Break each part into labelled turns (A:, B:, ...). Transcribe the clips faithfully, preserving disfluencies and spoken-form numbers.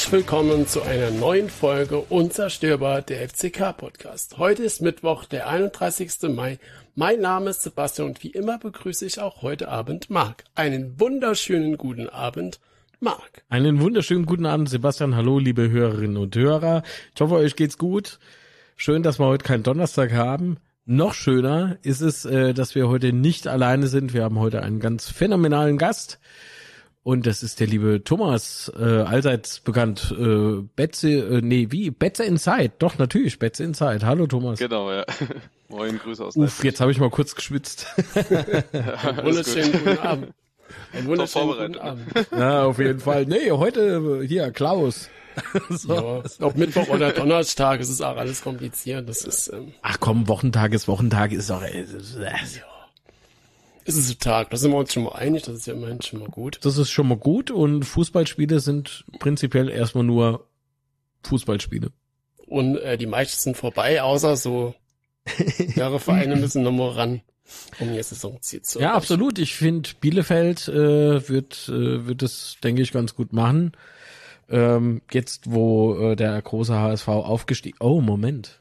A: Herzlich willkommen zu einer neuen Folge Unzerstörbar, der F C K-Podcast. Heute ist Mittwoch, der einunddreißigster Mai. Mein Name ist Sebastian und wie immer begrüße ich auch heute Abend Marc. Einen wunderschönen guten Abend, Marc.
B: Einen wunderschönen guten Abend, Sebastian. Hallo, liebe Hörerinnen und Hörer. Ich hoffe, euch geht's gut. Schön, dass wir heute keinen Donnerstag haben. Noch schöner ist es, dass wir heute nicht alleine sind. Wir haben heute einen ganz phänomenalen Gast. Und das ist der liebe Thomas, äh, allseits bekannt, äh, Betze, äh, nee, wie? Betze Inside. Doch, natürlich, Betze Inside. Hallo, Thomas.
C: Genau, ja. Moin, Grüße aus
B: Uff, Leipzig. Jetzt habe ich mal kurz geschwitzt.
A: Einen wunderschönen guten Abend. Einen wunderschönen guten Abend.
B: Ja, auf jeden Fall. Nee, heute, hier, Klaus.
A: So. Ja, ob Mittwoch oder Donnerstag, es ist auch alles kompliziert. Das ist, ähm,
B: Ach komm, Wochentag ist Wochentag, ist auch, äh,
A: ja. Es ist ein Tag, da sind wir uns schon mal einig, das ist ja immerhin schon mal gut.
B: Das ist schon mal gut und Fußballspiele sind prinzipiell erstmal nur Fußballspiele.
A: Und äh, die meisten sind vorbei, außer so mehrere Vereine müssen nochmal ran, um ihr Saisonziel zu erreichen.
B: Ja, absolut. Ich finde, Bielefeld äh, wird äh, wird es, denke ich, ganz gut machen. Ähm, jetzt, wo äh, der große H S V aufgestiegen... Oh, Moment.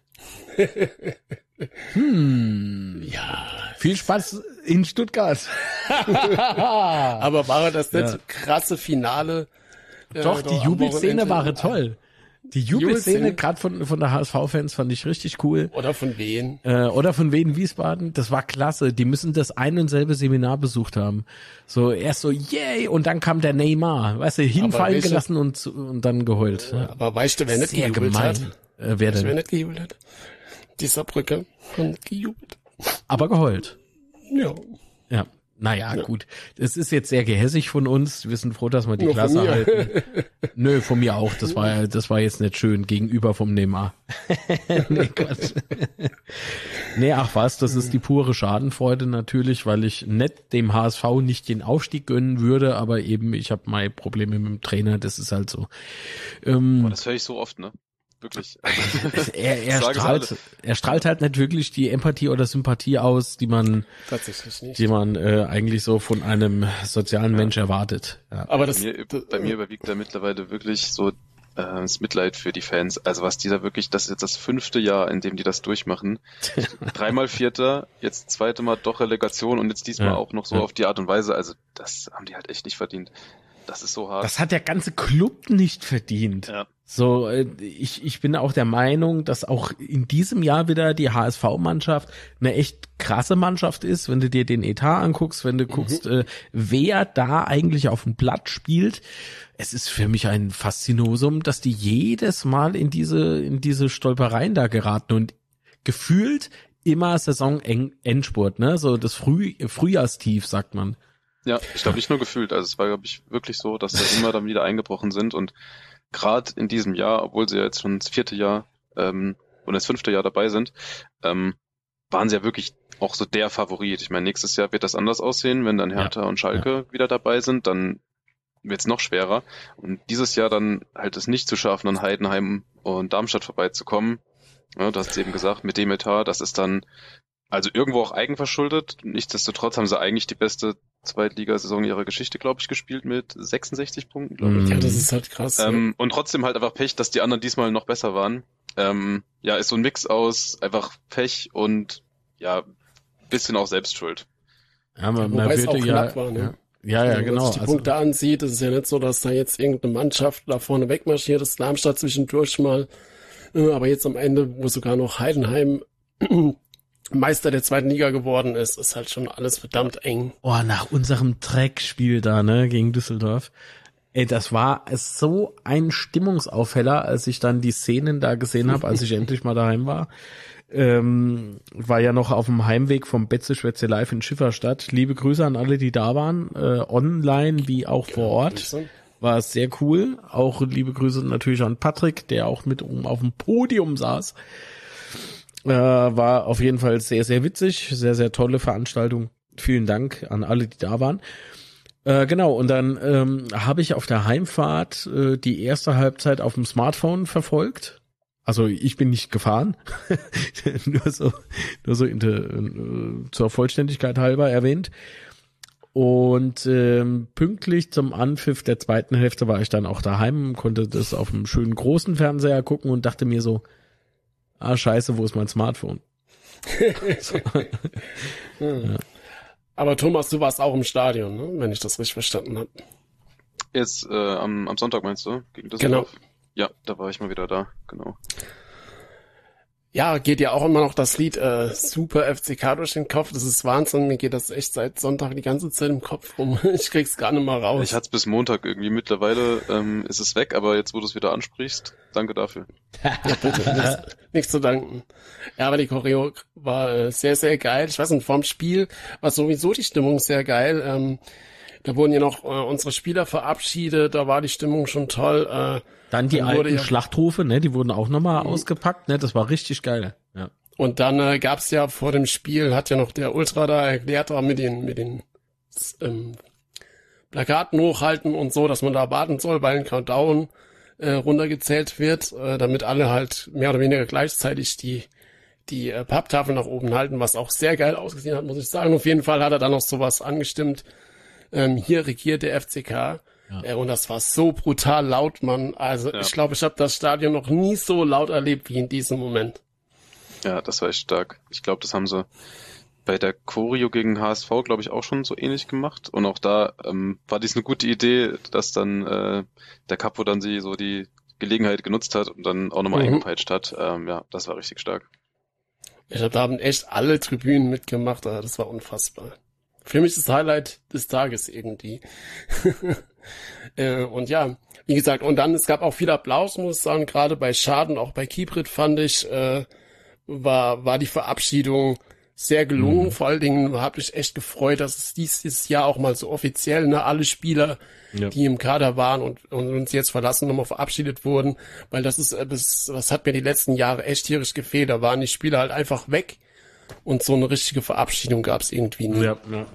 B: Hm.
A: Ja.
B: Viel Spaß in Stuttgart.
A: Aber war das nicht
B: ja.
A: krasse Finale?
B: Äh, Doch, die Jubelszene war toll. Die Jubelszene, gerade von von der H S V-Fans, fand ich richtig cool.
A: Oder von wen?
B: Äh, oder von wen Wiesbaden. Das war klasse. Die müssen das ein und selbe Seminar besucht haben. So erst so, yay, und dann kam der Neymar. Weißt du, hinfallen welche, gelassen und und dann geheult.
A: Ja, aber weißt du, wer nicht
B: Sehr
A: gejubelt
B: gemein.
A: hat?
B: Äh, wer
A: weißt
B: denn?
A: Wer nicht gejubelt hat? Die Saarbrücker haben gejubelt.
B: Aber geheult.
A: Ja.
B: Ja. Naja,
A: ja.
B: gut. Es ist jetzt sehr gehässig von uns. Wir sind froh, dass wir die
A: Nur
B: Klasse halten. Nö, von mir auch. Das war das war jetzt nicht schön gegenüber vom Neymar. Nee, Quatsch. Nee, ach was, das ist die pure Schadenfreude natürlich, weil ich nicht dem H S V nicht den Aufstieg gönnen würde, aber eben ich habe meine Probleme mit dem Trainer, das ist halt so. Ähm,
C: Boah, das höre ich so oft, ne? Wirklich.
B: er, er, strahlt, er strahlt halt nicht wirklich die Empathie oder Sympathie aus, die man
A: tatsächlich nicht,
B: die man äh, eigentlich so von einem sozialen ja. Mensch erwartet. Ja.
C: Aber das, bei, mir, bei mir überwiegt da mittlerweile wirklich so äh, das Mitleid für die Fans. Also was die da wirklich, das ist jetzt das fünfte Jahr, in dem die das durchmachen. Dreimal Vierter, jetzt zweite Mal doch Relegation und jetzt diesmal ja. auch noch so ja. auf die Art und Weise. Also das haben die halt echt nicht verdient. Das ist so hart.
B: Das hat der ganze Club nicht verdient.
C: Ja.
B: So, ich, ich bin auch der Meinung, dass auch in diesem Jahr wieder die H S V-Mannschaft eine echt krasse Mannschaft ist, wenn du dir den Etat anguckst, wenn du mhm. guckst, äh, wer da eigentlich auf dem Blatt spielt. Es ist für mich ein Faszinosum, dass die jedes Mal in diese, in diese Stolpereien da geraten und gefühlt immer Saison-Endspurt, ne? So das Früh, Frühjahrstief, sagt man.
C: Ja, ich glaube nicht nur gefühlt, also es war, glaube ich, wirklich so, dass sie immer dann wieder eingebrochen sind und gerade in diesem Jahr, obwohl sie ja jetzt schon das vierte Jahr ähm, und das fünfte Jahr dabei sind, ähm, waren sie ja wirklich auch so der Favorit. Ich meine, nächstes Jahr wird das anders aussehen, wenn dann Hertha ja, und Schalke ja. wieder dabei sind, dann wird es noch schwerer. Und dieses Jahr dann halt es nicht zu schaffen, an Heidenheim und Darmstadt vorbeizukommen, ja, du hast es eben gesagt, mit dem Etat, das ist dann also irgendwo auch eigenverschuldet. Nichtsdestotrotz haben sie eigentlich die beste Zweitligasaison ihrer Geschichte, glaube ich, gespielt mit sechsundsechzig Punkten, glaube ich.
A: Ja, das ist halt krass.
C: Ähm,
A: ja.
C: Und trotzdem halt einfach Pech, dass die anderen diesmal noch besser waren. Ähm, ja, ist so ein Mix aus einfach Pech und ja, bisschen auch Selbstschuld.
B: Ja, man,
A: Wobei
B: man
A: es auch
B: ja,
A: knapp war, ne?
B: Ja, ja, ja,
A: wenn
B: genau.
A: man sich die
B: also,
A: Punkte ansieht, ist es ja nicht so, dass da jetzt irgendeine Mannschaft da vorne wegmarschiert ist, Darmstadt zwischendurch mal. Aber jetzt am Ende, wo sogar noch Heidenheim Meister der zweiten Liga geworden ist, ist halt schon alles verdammt eng.
B: Oh, nach unserem Dreckspiel da, ne, gegen Düsseldorf. Ey, das war so ein Stimmungsaufheller, als ich dann die Szenen da gesehen habe, als ich endlich mal daheim war. Ähm, war ja noch auf dem Heimweg vom Betze Schwätze live in Schifferstadt. Liebe Grüße an alle, die da waren, äh, online wie auch vor Ort. War sehr cool. Auch liebe Grüße natürlich an Patrick, der auch mit oben auf dem Podium saß. Äh, war auf jeden Fall sehr, sehr witzig. Sehr, sehr tolle Veranstaltung. Vielen Dank an alle, die da waren. Äh, genau, und dann ähm, habe ich auf der Heimfahrt äh, die erste Halbzeit auf dem Smartphone verfolgt. Also ich bin nicht gefahren, nur so, nur so in de, äh, zur Vollständigkeit halber erwähnt. Und ähm, pünktlich zum Anpfiff der zweiten Hälfte war ich dann auch daheim, konnte das auf einem schönen großen Fernseher gucken und dachte mir so, ah scheiße, wo ist mein Smartphone? So.
A: Ja. Aber Thomas, du warst auch im Stadion, ne? Wenn ich das richtig verstanden habe.
C: Jetzt äh, am, am Sonntag meinst du? Gegen
A: Genau.
C: Ja, da war ich mal wieder da, genau.
A: Ja, geht ja auch immer noch das Lied äh, Super F C K durch den Kopf. Das ist Wahnsinn. Mir geht das echt seit Sonntag die ganze Zeit im Kopf rum. Ich krieg's gar nicht mal raus.
C: Ich hatte es bis Montag irgendwie. Mittlerweile ähm, ist es weg, aber jetzt, wo du es wieder ansprichst, danke dafür.
A: Ja, bitte. Nichts, nichts zu danken. Ja, aber die Choreo war äh, sehr, sehr geil. Ich weiß nicht, vorm Spiel war sowieso die Stimmung sehr geil. Ähm, da wurden ja noch äh, unsere Spieler verabschiedet. Da war die Stimmung schon toll. Äh,
B: Dann die
A: Dann
B: alten
A: wurde ja-
B: Schlachtrufe, ne, die wurden auch nochmal ausgepackt, ne, das war richtig geil. Ja.
A: Und dann äh, gab's ja vor dem Spiel, hat ja noch der Ultra da erklärt, da mit den mit den ähm, Plakaten hochhalten und so, dass man da warten soll, weil ein Countdown äh, runtergezählt wird, äh, damit alle halt mehr oder weniger gleichzeitig die die äh, Papptafel nach oben halten, was auch sehr geil ausgesehen hat, muss ich sagen. Auf jeden Fall hat er dann noch sowas angestimmt. Ähm, hier regiert der F C K.
B: Ja.
A: Äh, und das war so brutal laut, Mann. Also
C: Ja.
A: ich glaube, ich habe das Stadion noch nie so laut erlebt wie in diesem Moment.
C: Ja, das war echt stark. Ich glaube, das haben sie bei der Choreo gegen H S V, glaube ich, auch schon so ähnlich gemacht. Und auch da ähm, war dies eine gute Idee, dass dann äh, der Capo dann sie so die Gelegenheit genutzt hat und dann auch nochmal
A: Mhm.
C: eingepeitscht hat. Ähm, ja, das war richtig stark.
A: Ich hab, da haben echt alle Tribünen mitgemacht, also das war unfassbar. Für mich das Highlight des Tages irgendwie. äh, und ja, wie gesagt, und dann, es gab auch viel Applaus, muss ich sagen, gerade bei Schaden, auch bei Kibrit fand ich, äh, war, war die Verabschiedung sehr gelungen.
B: Mhm.
A: Vor allen Dingen habe ich echt gefreut, dass es dieses Jahr auch mal so offiziell, ne, alle Spieler,
B: Ja.
A: die im Kader waren und, und uns jetzt verlassen, nochmal verabschiedet wurden, weil das ist, äh, das, das hat mir die letzten Jahre echt tierisch gefehlt. Da waren die Spieler halt einfach weg und so eine richtige Verabschiedung gab es irgendwie nie.
B: Ja, ja.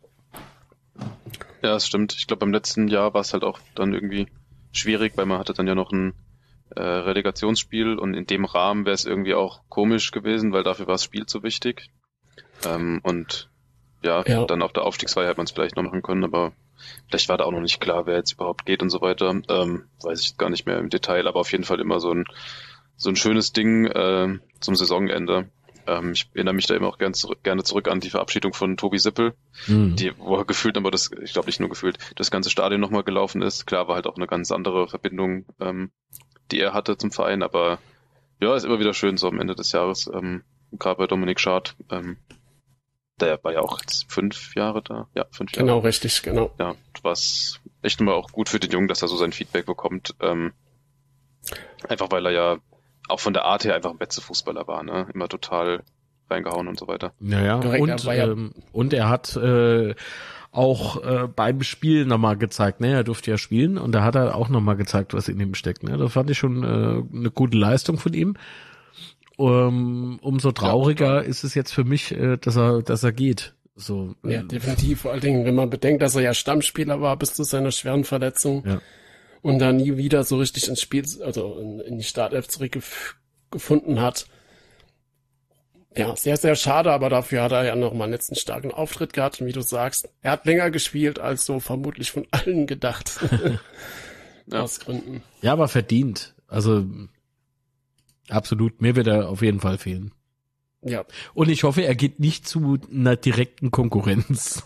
C: Ja, das stimmt. Ich glaube, beim letzten Jahr war es halt auch dann irgendwie schwierig, weil man hatte dann ja noch ein äh, Relegationsspiel und in dem Rahmen wäre es irgendwie auch komisch gewesen, weil dafür war das Spiel zu wichtig. Ähm, und ja,
A: Ja.
C: dann auf der Aufstiegsfeier hätte man es vielleicht noch machen können, aber vielleicht war da auch noch nicht klar, wer jetzt überhaupt geht und so weiter. Ähm, weiß ich gar nicht mehr im Detail, aber auf jeden Fall immer so ein so ein schönes Ding äh, zum Saisonende. Ähm, ich erinnere mich da immer auch gern zurück, gerne zurück an die Verabschiedung von Tobi Sippel,
B: Mhm.
C: die, wo er gefühlt, aber das, ich glaube nicht nur gefühlt, das ganze Stadion nochmal gelaufen ist. Klar, war halt auch eine ganz andere Verbindung, ähm, die er hatte zum Verein, aber ja, ist immer wieder schön so am Ende des Jahres, ähm, gerade bei Dominik Schad, ähm, der war ja auch jetzt fünf Jahre da, ja, fünf Jahre.
A: Genau, richtig, genau.
C: Ja, was echt immer auch gut für den Jungen, dass er so sein Feedback bekommt, ähm, einfach weil er ja auch von der Art her einfach ein Betze-Fußballer war, ne, immer total reingehauen und so weiter.
B: Ja, ja.
A: Korrekt,
B: Und,
A: er war ja-
B: ähm, und er hat äh, auch äh, beim Spiel nochmal gezeigt, ne, er durfte ja spielen und da hat er auch nochmal gezeigt, was in ihm steckt. Ne? Das fand ich schon äh, eine gute Leistung von ihm. Um, umso trauriger ist es jetzt für mich, äh, dass er, dass er geht. So,
A: Ja,
B: ähm,
A: definitiv. Vor allen Dingen, wenn man bedenkt, dass er ja Stammspieler war bis zu seiner schweren Verletzung
B: Ja.
A: und dann nie wieder so richtig ins Spiel, also in, in die Startelf zurückgefunden hat. Ja, sehr, sehr schade, aber dafür hat er ja noch mal einen letzten starken Auftritt gehabt. Und wie du sagst, er hat länger gespielt, als so vermutlich von allen gedacht.
C: Ja.
A: Aus Gründen.
B: ja, aber verdient. Also absolut, mir wird er auf jeden Fall fehlen.
A: Ja,
B: Und ich hoffe, er geht nicht zu einer direkten Konkurrenz.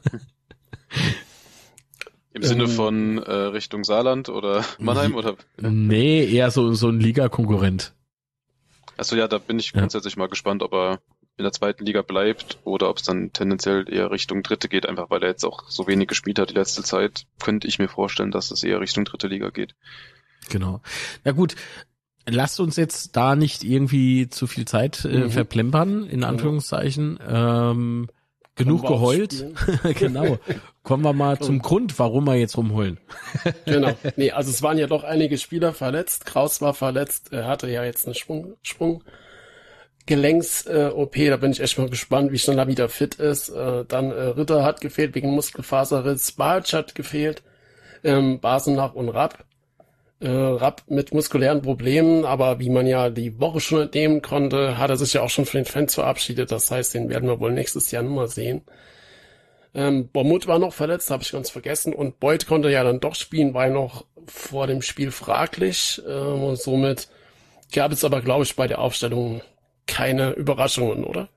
C: Im Sinne
A: Ähm,
C: von äh, Richtung Saarland oder Mannheim oder?
B: Nee, eher so, so ein Liga-Konkurrent.
C: Achso, ja, da bin ich
B: Ja.
C: grundsätzlich mal gespannt, ob er in der zweiten Liga bleibt oder ob es dann tendenziell eher Richtung dritte geht, einfach weil er jetzt auch so wenig gespielt hat die letzte Zeit, könnte ich mir vorstellen, dass es eher Richtung dritte Liga geht.
B: Genau. Na gut, lasst uns jetzt da nicht irgendwie zu viel Zeit äh,
A: Mhm.
B: verplempern, in Anführungszeichen. Ähm, genug
A: Kommen wir aufs
B: geheult.
A: Spiel.
B: Genau. Kommen wir mal zum Grund, warum wir jetzt rumheulen.
A: Genau. Nee, also es waren ja doch einige Spieler verletzt. Kraus war verletzt. Er hatte ja jetzt eine Sprung, Sprung. Gelenks-O P, da bin ich echt mal gespannt, wie schnell er wieder fit ist. Äh, dann äh, Ritter hat gefehlt wegen Muskelfaserriss. Bartsch hat gefehlt. Ähm, Basenach und Rapp. Äh, Rapp mit muskulären Problemen, aber wie man ja die Woche schon entnehmen konnte, hat er sich ja auch schon von den Fans verabschiedet. Das heißt, den werden wir wohl nächstes Jahr nur mal sehen. Ähm, Bormuth war noch verletzt, habe ich ganz vergessen. Und Boyd konnte ja dann doch spielen, war ja noch vor dem Spiel fraglich. Ähm, und somit gab es aber, glaube ich, bei der Aufstellung keine Überraschungen, oder?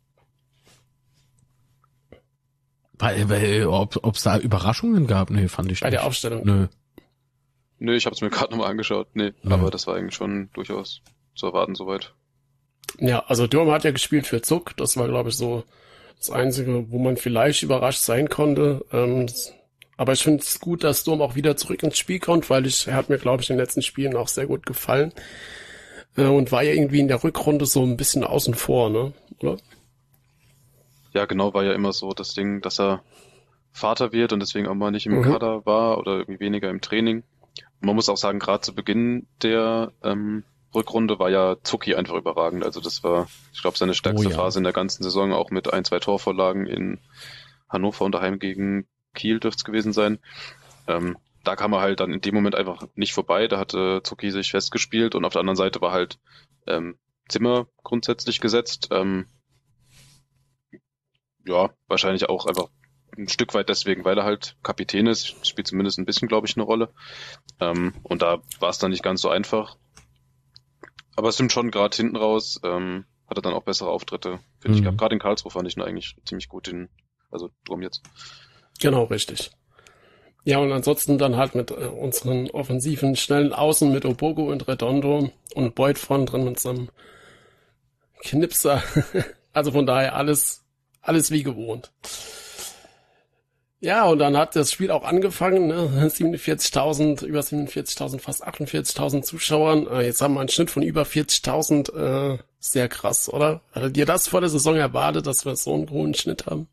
B: Bei, bei, ob es da Überraschungen gab? Nee, fand ich
A: Bei
B: nicht.
A: der Aufstellung.
B: Nö.
C: Nö, ich habe es mir gerade nochmal angeschaut. Nee,
B: Nö.
C: aber das war eigentlich schon durchaus zu erwarten soweit.
A: Ja, also Durm hat ja gespielt für Zuck. Das war, glaube ich, so das Einzige, wo man vielleicht überrascht sein konnte. Ähm, aber ich finde es gut, dass Durm auch wieder zurück ins Spiel kommt, weil ich, er hat mir, glaube ich, in den letzten Spielen auch sehr gut gefallen. Äh, und war ja irgendwie in der Rückrunde so ein bisschen außen vor, ne? Oder?
C: Ja, genau, war ja immer so das Ding, dass er Vater wird und deswegen auch mal nicht im
A: Mhm.
C: Kader war oder irgendwie weniger im Training. Und man muss auch sagen, gerade zu Beginn der ähm, Rückrunde war ja Zucki einfach überragend. Also das war, ich glaube, seine stärkste
B: Oh ja.
C: Phase in der ganzen Saison, auch mit ein, zwei Torvorlagen in Hannover und daheim gegen Kiel dürfte es gewesen sein. Ähm, da kam er halt dann in dem Moment einfach nicht vorbei. Da hatte Zucki sich festgespielt und auf der anderen Seite war halt ähm, Zimmer grundsätzlich gesetzt. Ähm, ja, wahrscheinlich auch einfach ein Stück weit deswegen, weil er halt Kapitän ist, spielt zumindest ein bisschen, glaube ich, eine Rolle. Ähm, und da war es dann nicht ganz so einfach. Aber es stimmt schon, gerade hinten raus ähm, hat er dann auch bessere Auftritte, finde ich.
B: Mhm.
C: gehabt. Gerade in Karlsruhe fand ich ihn eigentlich ziemlich gut, den, also Durm jetzt.
A: Genau, richtig. Ja, und ansonsten dann halt mit äh, unseren offensiven, schnellen Außen mit Obogo und Redondo und Boyd vorn drin mit so einem Knipser. Also von daher alles, alles wie gewohnt. Ja, und dann hat das Spiel auch angefangen, ne? siebenundvierzigtausend, über siebenundvierzigtausend, fast achtundvierzigtausend Zuschauern. Äh, jetzt haben wir einen Schnitt von über vierzigtausend. Äh, sehr krass, oder? Hattet ihr das vor der Saison erwartet, dass wir so einen hohen Schnitt haben?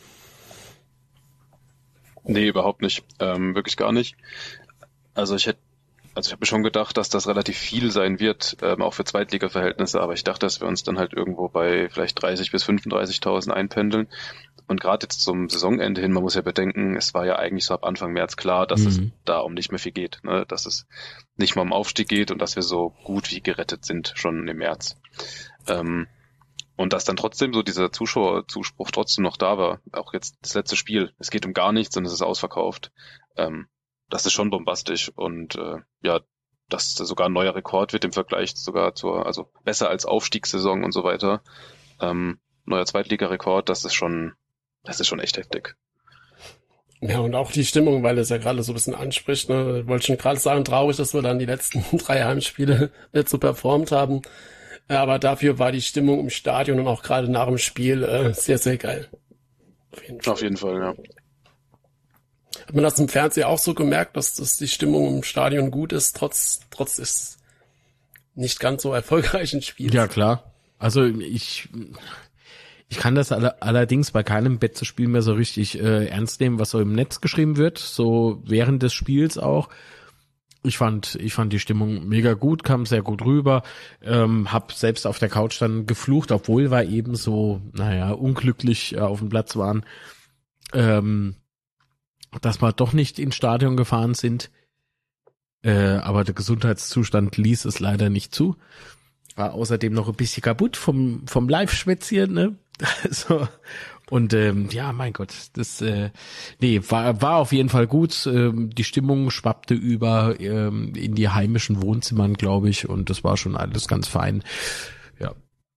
C: Nee, überhaupt nicht. Ähm, wirklich gar nicht. Also ich hätte, also ich habe mir schon gedacht, dass das relativ viel sein wird, ähm, auch für Zweitliga-Verhältnisse, aber ich dachte, dass wir uns dann halt irgendwo bei vielleicht dreißig bis fünfunddreißigtausend einpendeln. Und gerade jetzt zum Saisonende hin, man muss ja bedenken, es war ja eigentlich so ab Anfang März klar, dass
B: Mhm.
C: es da um nicht mehr viel geht, ne? Dass es nicht mal um Aufstieg geht und dass wir so gut wie gerettet sind schon im März. Ähm, und dass dann trotzdem so dieser Zuschauerzuspruch trotzdem noch da war, auch jetzt das letzte Spiel, es geht um gar nichts und es ist ausverkauft. Ähm, das ist schon bombastisch und äh, ja, dass das sogar ein neuer Rekord wird im Vergleich sogar zur, also besser als Aufstiegssaison und so weiter. Ähm, neuer Zweitligarekord, das ist schon, das ist schon echt heftig.
A: Ja, und auch die Stimmung, weil es ja gerade so ein bisschen anspricht, ne? Ich wollte schon gerade sagen, traurig, dass wir dann die letzten drei Heimspiele nicht so performt haben. Aber dafür war die Stimmung im Stadion und auch gerade nach dem Spiel äh, sehr, sehr geil. Auf jeden Fall.
C: Auf jeden Fall, ja.
A: Hat man das im Fernsehen auch so gemerkt, dass, dass die Stimmung im Stadion gut ist, trotz, trotz des nicht ganz so erfolgreichen Spiels?
B: Ja, klar. Also ich ich kann das alle, allerdings bei keinem Betze-Spiel mehr so richtig äh, ernst nehmen, was so im Netz geschrieben wird, so während des Spiels auch. Ich fand, ich fand die Stimmung mega gut, kam sehr gut rüber, ähm, hab selbst auf der Couch dann geflucht, obwohl wir eben so, naja, unglücklich äh, auf dem Platz waren, ähm, dass wir doch nicht ins Stadion gefahren sind. Äh, aber der Gesundheitszustand ließ es leider nicht zu. War außerdem noch ein bisschen kaputt vom, vom Live-Schwätzieren, ne? So. Und ähm, ja, mein Gott, das äh, nee, war war auf jeden Fall gut. Ähm, die Stimmung schwappte über ähm, in die heimischen Wohnzimmern, glaube ich, und das war schon alles ganz fein. Ja.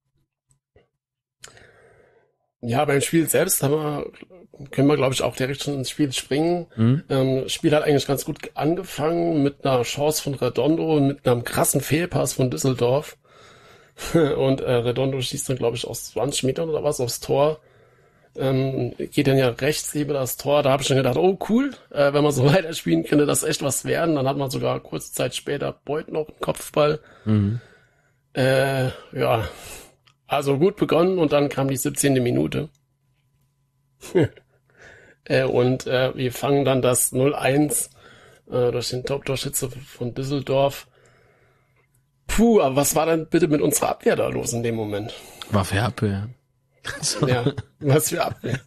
A: Ja, beim Spiel selbst haben wir, können wir, glaube ich, auch direkt schon ins Spiel springen.
B: Mhm.
A: Ähm, das Spiel hat eigentlich ganz gut angefangen mit einer Chance von Redondo und mit einem krassen Fehlpass von Düsseldorf. Und äh, Redondo schießt dann, glaube ich, aus zwanzig Metern oder was aufs Tor. Ähm, geht dann ja rechts neben das Tor. Da habe ich schon gedacht, oh cool, äh, wenn man so weiterspielen könnte, das echt was werden. Dann hat man sogar kurze Zeit später Boyd noch einen Kopfball.
B: Mhm.
A: Äh, ja, also gut begonnen und dann kam die siebzehnte Minute. äh, und äh, wir fangen dann das null eins äh, durch den Top-Torschütze von Düsseldorf. Puh, aber was war denn bitte mit unserer Abwehr da los in dem Moment?
B: War für Abwehr. So.
A: Ja, was für Abwehr.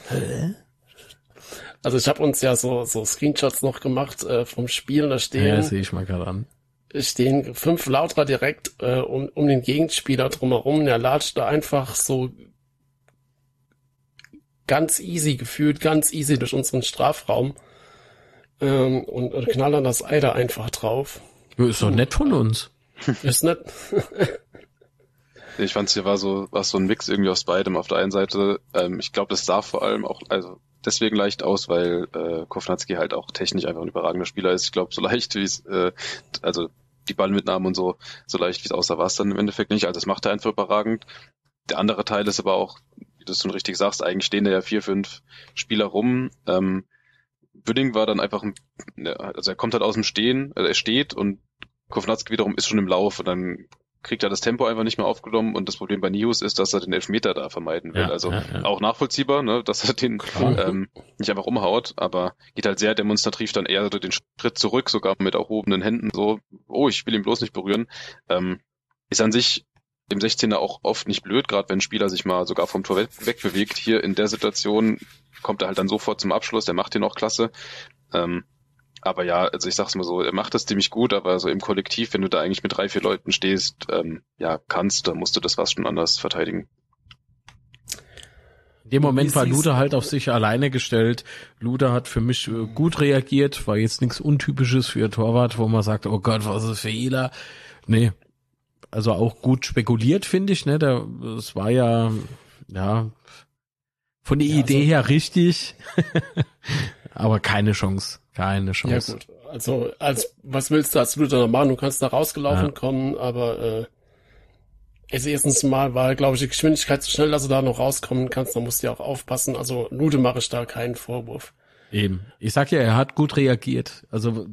A: Also ich habe uns ja so so Screenshots noch gemacht äh, vom Spiel, da stehen
B: Ja, sehe ich mal gerade an.
A: stehen fünf Lauterer direkt äh, um, um den Gegenspieler drumherum. Der latscht da einfach so ganz easy gefühlt, ganz easy durch unseren Strafraum ähm, und, und knallern das Ei da einfach drauf.
B: Ja, ist doch nett von uns.
A: Ist nett.
C: Ich fand es hier war so, war so ein Mix irgendwie aus beidem. Auf der einen Seite, ähm, ich glaube, das sah vor allem auch, also deswegen leicht aus, weil äh, Kovnatski halt auch technisch einfach ein überragender Spieler ist. Ich glaube, so leicht wie es, äh, also die Ballmitnahmen und so, so leicht wie es aussah, war es dann im Endeffekt nicht. Also das macht er einfach überragend. Der andere Teil ist aber auch, wie du es schon richtig sagst, eigentlich stehen da ja vier, fünf Spieler rum. Ähm, Büdding war dann einfach, ein, also er kommt halt aus dem Stehen, also er steht und Kovnatski wiederum ist schon im Lauf und dann kriegt er das Tempo einfach nicht mehr aufgenommen und das Problem bei Nihus ist, dass er den Elfmeter da vermeiden will.
B: Ja,
C: also
B: ja, ja.
C: auch nachvollziehbar, ne, dass er den ähm, nicht einfach umhaut, aber geht halt sehr demonstrativ dann eher so den Schritt zurück, sogar mit erhobenen Händen so, oh, ich will ihn bloß nicht berühren. Ähm, ist an sich im sechzehner auch oft nicht blöd, gerade wenn ein Spieler sich mal sogar vom Tor wegbewegt. Hier in der Situation kommt er halt dann sofort zum Abschluss, der macht den auch klasse. Ähm, Aber ja, also ich sag's mal so, er macht das ziemlich gut, aber so im Kollektiv, wenn du da eigentlich mit drei, vier Leuten stehst, ähm, ja, kannst, dann musst du das fast schon anders verteidigen.
B: In dem Moment
A: Wie
B: war
A: siehst-
B: Luda halt auf sich alleine gestellt. Luda hat für mich äh, gut reagiert, war jetzt nichts Untypisches für Torwart, wo man sagt, oh Gott, was ist für Fehler. Nee, also auch gut spekuliert, finde ich, ne, der, es war ja, ja, von der
A: Ja,
B: Idee
A: also-
B: her richtig, aber keine Chance, keine
A: Ja
B: Chance.
A: gut, also als was willst du als Luder noch machen? Du kannst da rausgelaufen
B: Ja.
A: kommen, aber äh, also erstens mal war, glaube ich, die Geschwindigkeit so schnell, dass du da noch rauskommen kannst. Da musst du ja auch aufpassen. Also Lude mache ich da keinen Vorwurf.
B: Eben. Ich sag ja, er hat gut reagiert. Also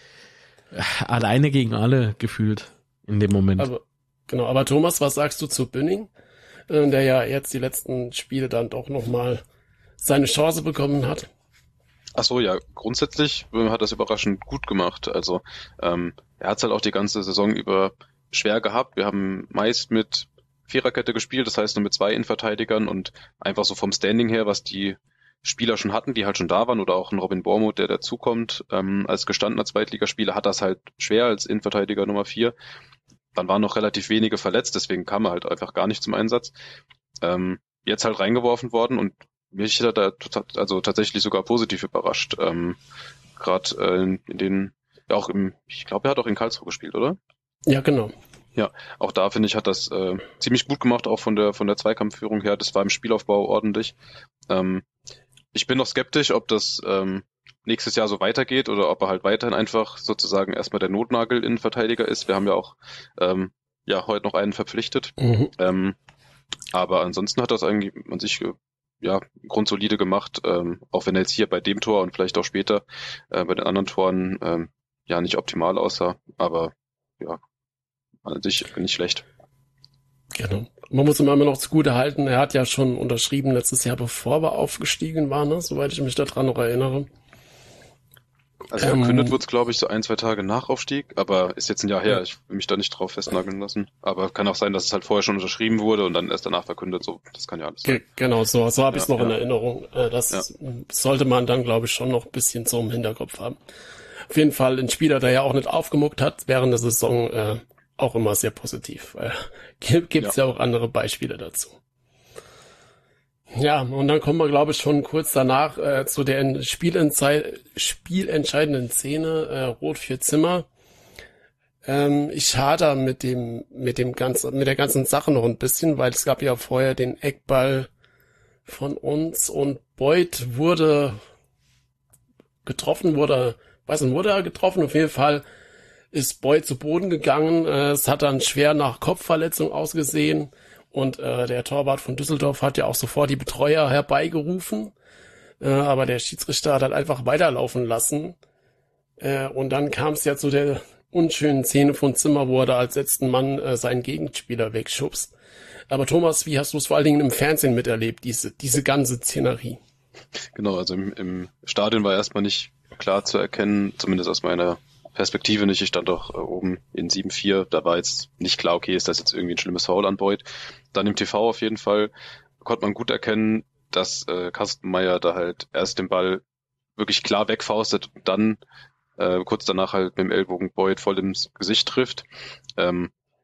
B: pff, alleine gegen alle gefühlt in dem Moment.
A: Aber genau, aber Thomas, was sagst du zu Bünning, äh, der ja jetzt die letzten Spiele dann doch nochmal seine Chance bekommen hat?
C: Ach so, ja, grundsätzlich äh, hat er es überraschend gut gemacht. Also ähm, er hat es halt auch die ganze Saison über schwer gehabt. Wir haben meist mit Viererkette gespielt, das heißt nur mit zwei Innenverteidigern und einfach so vom Standing her, was die Spieler schon hatten, die halt schon da waren, oder auch ein Robin Bormuth, der dazukommt, ähm, als gestandener Zweitligaspieler, hat das halt schwer als Innenverteidiger Nummer vier. Dann waren noch relativ wenige verletzt, deswegen kam er halt einfach gar nicht zum Einsatz. Ähm, jetzt halt reingeworfen worden und mich hat er tot- also tatsächlich sogar positiv überrascht. Ähm, Gerade äh, in, in den, ja auch im, ich glaube, er hat auch in Karlsruhe gespielt, oder?
A: Ja, genau.
C: Auch da, finde ich, hat das äh, ziemlich gut gemacht, auch von der von der Zweikampfführung her. Das war im Spielaufbau ordentlich. Ähm, ich bin noch skeptisch, ob das ähm, nächstes Jahr so weitergeht oder ob er halt weiterhin einfach sozusagen erstmal der Notnagel Innenverteidiger ist. Wir haben ja auch ähm, ja heute noch einen verpflichtet.
A: Mhm.
C: Ähm, aber ansonsten hat das eigentlich an sich äh, ja grundsolide gemacht, ähm, auch wenn er jetzt hier bei dem Tor und vielleicht auch später äh, bei den anderen Toren ähm, ja nicht optimal aussah. Aber ja, an sich nicht schlecht.
A: Genau. Man muss ihm immer noch zugute halten, er hat ja schon unterschrieben letztes Jahr, bevor wir aufgestiegen waren, ne? Soweit ich mich daran noch erinnere.
C: Also
A: Ähm,
C: verkündet wurde es, glaube ich, so ein, zwei Tage nach Aufstieg, aber ist jetzt ein Jahr her. Ich will mich da nicht drauf festnageln lassen. Aber kann auch sein, dass es halt vorher schon unterschrieben wurde und dann erst danach verkündet. So, das kann ja alles sein.
A: Ge genau, so, so habe ich es
C: Ja,
A: noch in
C: ja.
A: Erinnerung. Äh, das sollte man dann, glaube ich, schon noch ein bisschen so im Hinterkopf haben. Auf jeden Fall ein Spieler, der ja auch nicht aufgemuckt hat während der Saison, äh, auch immer sehr positiv. Äh, Gibt es ja. ja auch andere Beispiele dazu. Ja, und dann kommen wir, glaube ich, schon kurz danach äh, zu der Spielenzei spielentscheidenden Szene, äh, Rot für Zimmer. Ähm, ich hader mit dem, mit dem ganzen, mit der ganzen Sache noch ein bisschen, weil es gab ja vorher den Eckball von uns und Beuth wurde getroffen, wurde, weiß nicht, wurde er getroffen, auf jeden Fall ist Beuth zu Boden gegangen. Äh, es hat dann schwer nach Kopfverletzung ausgesehen. Und äh, der Torwart von Düsseldorf hat ja auch sofort die Betreuer herbeigerufen. Äh, aber der Schiedsrichter hat halt einfach weiterlaufen lassen. Äh, und dann kam es ja zu der unschönen Szene von Zimmer, wo er da als letzten Mann äh, seinen Gegenspieler wegschubst. Aber Thomas, wie hast du es vor allen Dingen im Fernsehen miterlebt, diese, diese ganze Szenerie?
C: Genau, also im, im Stadion war erstmal nicht klar zu erkennen, zumindest aus meiner Perspektive nicht. Ich stand doch äh, oben in sieben vier, da war jetzt nicht klar, okay, ist das jetzt irgendwie ein schlimmes Foul an Beuth. Dann im T V auf jeden Fall konnte man gut erkennen, dass äh, Kastenmeier da halt erst den Ball wirklich klar wegfaustet und dann äh, kurz danach halt mit dem Ellbogen Beuth voll ins Gesicht trifft. Ähm,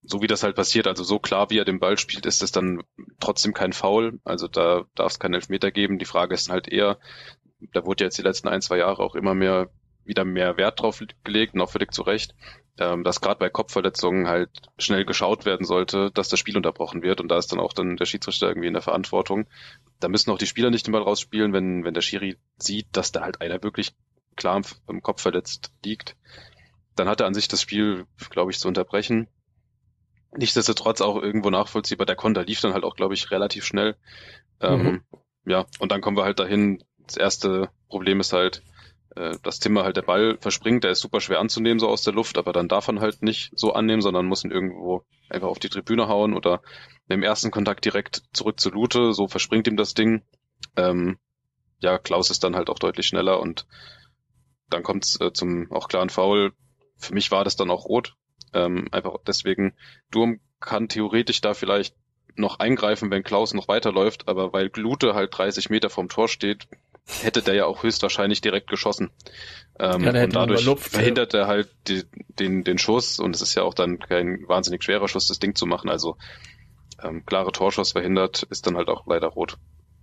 C: so wie das halt passiert, also so klar, wie er den Ball spielt, ist es dann trotzdem kein Foul. Also da darf es keinen Elfmeter geben. Die Frage ist halt eher, da wurde jetzt die letzten ein, zwei Jahre auch immer mehr wieder mehr Wert drauf gelegt und auch völlig zu Recht, ähm, dass gerade bei Kopfverletzungen halt schnell geschaut werden sollte, dass das Spiel unterbrochen wird. Und da ist dann auch dann der Schiedsrichter irgendwie in der Verantwortung. Da müssen auch die Spieler nicht den Ball rausspielen, wenn, wenn der Schiri sieht, dass da halt einer wirklich klar im, im Kopf verletzt liegt. Dann hat er an sich das Spiel, glaube ich, zu unterbrechen. Nichtsdestotrotz auch irgendwo nachvollziehbar. Der Konter lief dann halt auch, glaube ich, relativ schnell. Ähm,
A: Mhm.
C: Ja, und dann kommen wir halt dahin. Das erste Problem ist halt, äh, dass Timmer halt der Ball verspringt. Der ist super schwer anzunehmen, so aus der Luft, aber dann darf man halt nicht so annehmen, sondern muss ihn irgendwo einfach auf die Tribüne hauen oder mit dem ersten Kontakt direkt zurück zu Lute. So verspringt ihm das Ding. Ähm, ja, Klaus ist dann halt auch deutlich schneller und dann kommt es äh, zum auch klaren Foul. Für mich war das dann auch rot. Ähm, einfach deswegen, Durm kann theoretisch da vielleicht noch eingreifen, wenn Klaus noch weiterläuft, aber weil Lute halt dreißig Meter vom Tor steht, hätte der ja auch höchstwahrscheinlich direkt geschossen. Ähm,
A: Ja, der hätte
C: und dadurch
A: ihn überlupft,
C: verhindert er halt die, den, den Schuss und es ist ja auch dann kein wahnsinnig schwerer Schuss, das Ding zu machen. Also ähm, klare Torschuss verhindert, ist dann halt auch leider rot.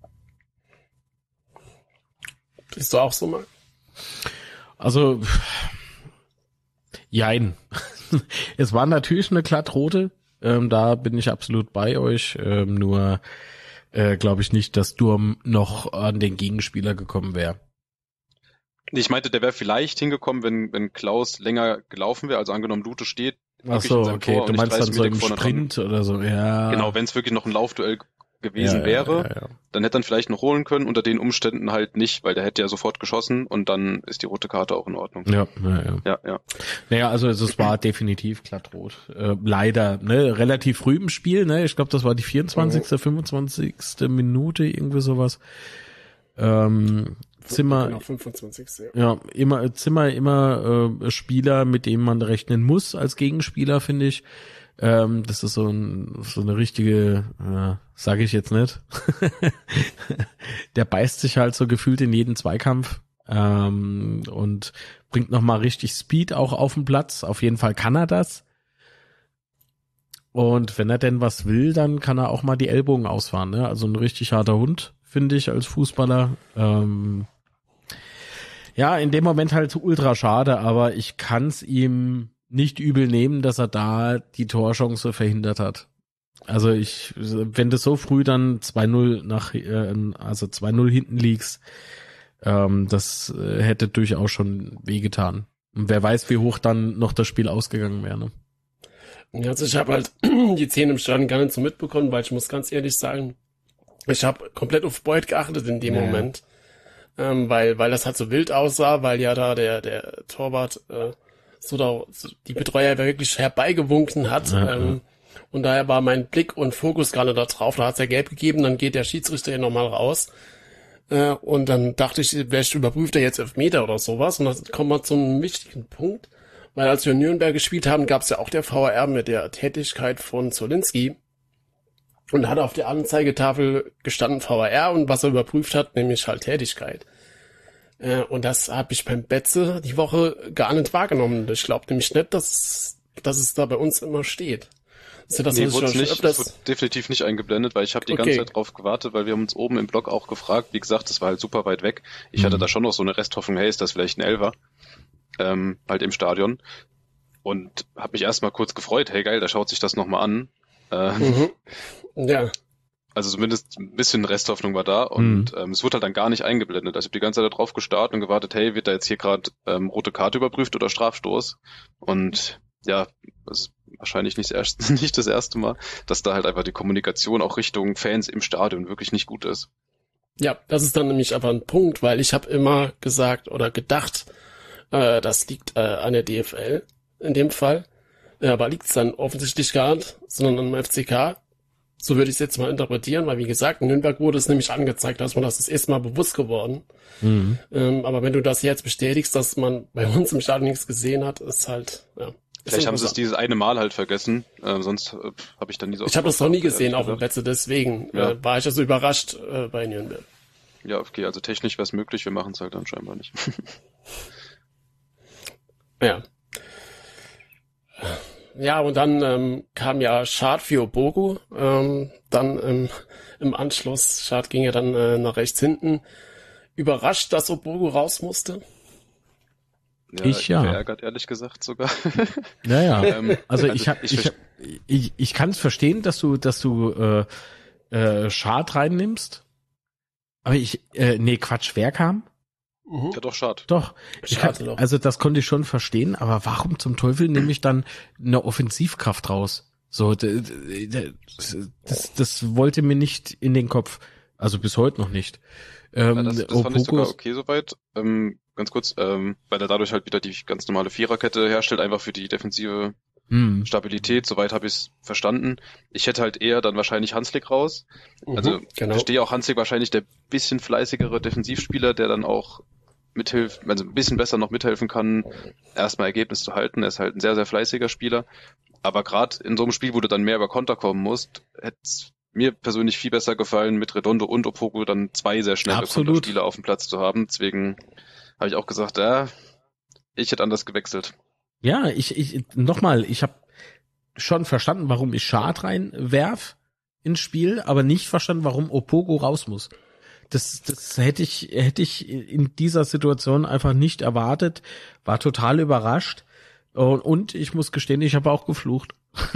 A: Bist du auch so, Marc?
B: Also, jein. Es war natürlich eine glattrote, ähm, da bin ich absolut bei euch, ähm, nur äh, glaube ich nicht, dass Durm noch an den Gegenspieler gekommen wäre.
C: Ich meinte, der wäre vielleicht hingekommen, wenn, wenn Klaus länger gelaufen wäre, also angenommen Lute steht.
B: Ach
C: wirklich
B: so,
C: in seinem
B: okay,
C: Tor
B: du
C: und nicht
B: meinst dann
C: dreißig
B: so
C: Meter
B: im
C: vorne dran.
B: Sprint oder so, ja.
C: Genau, wenn es wirklich noch ein Laufduell gewesen
B: ja,
C: wäre,
B: ja, ja, ja.
C: dann hätte er vielleicht noch holen können, unter den Umständen halt nicht, weil der hätte ja sofort geschossen und dann ist die rote Karte auch in Ordnung.
B: Ja, ja, ja.
C: Ja, ja.
B: Naja, also es war definitiv glattrot. Äh, leider, ne, relativ früh im Spiel, ne, ich glaube, das war die vierundzwanzigste, fünfundzwanzigste Minute, irgendwie sowas. Ähm, Zimmer,
A: Genau, fünfundzwanzigste
B: ja, immer, Zimmer, immer äh, Spieler, mit dem man rechnen muss als Gegenspieler, finde ich. Ähm, das ist so, ein, so eine richtige, äh, sage ich jetzt nicht. Der beißt sich halt so gefühlt in jeden Zweikampf ähm, und bringt nochmal richtig Speed auch auf den Platz. Auf jeden Fall kann er das. Und wenn er denn was will, dann kann er auch mal die Ellbogen ausfahren. Ne? Also ein richtig harter Hund, finde ich, als Fußballer. Ähm, ja, in dem Moment halt ultra schade, aber ich kann es ihm nicht übel nehmen, dass er da die Torchance verhindert hat. Also ich, wenn du so früh dann zwei null nach, äh, also zwei null hinten liegst, ähm, das äh, hätte durchaus schon wehgetan. Und wer weiß, wie hoch dann noch das Spiel ausgegangen wäre. Ne?
A: Ja, also ich habe halt die Szene im Stadion gar nicht so mitbekommen, weil ich muss ganz ehrlich sagen, ich habe komplett auf Boyd geachtet in dem
B: Ja.
A: Moment, ähm, weil weil das halt so wild aussah, weil ja da der der Torwart äh, so da so die Betreuer wirklich herbeigewunken hat.
B: Ja,
A: ähm,
B: ja.
A: Und daher war mein Blick und Fokus gerade da drauf. Da hat's ja gelb gegeben, dann geht der Schiedsrichter ja nochmal raus. Äh, und dann dachte ich, vielleicht überprüft er jetzt Elfmeter oder sowas. Und dann kommen wir zum wichtigen Punkt. Weil als wir in Nürnberg gespielt haben, gab's ja auch der V A R mit der Tätigkeit von Zolinski. Und hat auf der Anzeigetafel gestanden V A R und was er überprüft hat, nämlich halt Tätigkeit. Äh, und das habe ich beim Betze die Woche gar nicht wahrgenommen. Ich glaube nämlich nicht, dass, dass es da bei uns immer steht. Das ist ja das,
C: Nee,
A: was
C: wurde
A: ich
C: es
A: schon
C: nicht,
A: öfters-
C: es wurde definitiv nicht eingeblendet, weil ich habe die
A: Okay.
C: ganze Zeit drauf gewartet, weil wir haben uns oben im Blog auch gefragt. Wie gesagt, das war halt super weit weg. Ich hatte
B: Mhm.
C: da schon noch so eine Resthoffnung, hey, ist das vielleicht ein Elfer? Ähm, halt im Stadion. Und habe mich erstmal kurz gefreut, hey geil, da schaut sich das nochmal an. Äh,
A: Mhm. Ja,
C: Also zumindest ein bisschen Resthoffnung war da und ähm, es wurde halt dann gar nicht eingeblendet. Also ich habe die ganze Zeit da drauf gestarrt und gewartet, hey, wird da jetzt hier gerade ähm, rote Karte überprüft oder Strafstoß? Und ja, das ist wahrscheinlich nicht das, erste, nicht das erste Mal, dass da halt einfach die Kommunikation auch Richtung Fans im Stadion wirklich nicht gut ist.
A: ja, das ist dann nämlich aber ein Punkt, weil ich habe immer gesagt oder gedacht, äh, das liegt äh, an der D F L in dem Fall. Ja, aber liegt es dann offensichtlich gar nicht, sondern am F C K. So würde ich es jetzt mal interpretieren, weil wie gesagt, in Nürnberg wurde es nämlich angezeigt, dass man das ist erstmal bewusst geworden.
B: Mhm.
A: Ähm, aber wenn du das jetzt bestätigst, dass man bei uns im Stadion nichts gesehen hat, ist halt, ja. ist
C: Vielleicht haben sie es
A: interessant.
C: dieses eine Mal halt vergessen, äh, sonst äh, habe ich dann nie so.
A: Ich habe das noch nie gesehen auf dem
C: ehrlich
A: Plätze, deswegen
C: Ja.
A: äh, war ich also überrascht äh, bei Nürnberg.
C: gesagt. Ja, okay, also technisch wäre es möglich, wir machen es halt dann scheinbar nicht.
A: Ja. ja, und dann ähm, kam ja Schad für Obogu. Ähm, dann ähm, im Anschluss, Schad ging ja dann äh, nach rechts hinten. Überrascht, dass Obogu raus musste?
C: Ja,
B: Ich ja.
C: Verärgert, ehrlich gesagt sogar.
B: Ja, ja.
C: Ähm,
B: Also,
C: also
B: ich hab,
C: ich
B: ich, hab, ich, ich kann es verstehen, dass du, dass du äh, äh, Schad reinnimmst. Aber ich, äh, nee, Quatsch, wer kam?
A: Mhm.
C: Ja, doch, schade.
B: Doch. Ich
A: Schade
B: kann,
A: doch.
B: also das konnte ich schon verstehen, aber warum zum Teufel nehme ich dann eine Offensivkraft raus? So, d- d- d- das, das wollte mir nicht in den Kopf. Also bis heute noch nicht. Ähm,
C: Ja, das das fand ich
B: Opoku-
C: sogar okay soweit. Ähm, ganz kurz, ähm, weil er dadurch halt wieder die ganz normale Viererkette herstellt, einfach für die defensive
B: Hm.
C: Stabilität. Soweit habe ich es verstanden. Ich hätte halt eher dann wahrscheinlich Hanslik raus.
A: Mhm,
C: Also ich
A: genau.
C: verstehe auch Hanslik wahrscheinlich der bisschen fleißigere Defensivspieler, der dann auch mithilft, also ein bisschen besser noch mithelfen kann, erstmal Ergebnis zu halten. Er ist halt ein sehr, sehr fleißiger Spieler. Aber gerade in so einem Spiel, wo du dann mehr über Konter kommen musst, hätte es mir persönlich viel besser gefallen, mit Redondo und Opoku dann zwei sehr schnelle
B: Absolut.
C: Konterspieler auf dem Platz zu haben. Deswegen habe ich auch gesagt, ja, ich hätte anders gewechselt.
B: Ja, ich, ich nochmal, ich habe schon verstanden, warum ich Schad reinwerf ins Spiel, aber nicht verstanden, warum Opoku raus muss. Das, das hätte ich, hätte ich in dieser Situation einfach nicht erwartet, war total überrascht. Und, und ich muss gestehen, ich habe auch geflucht.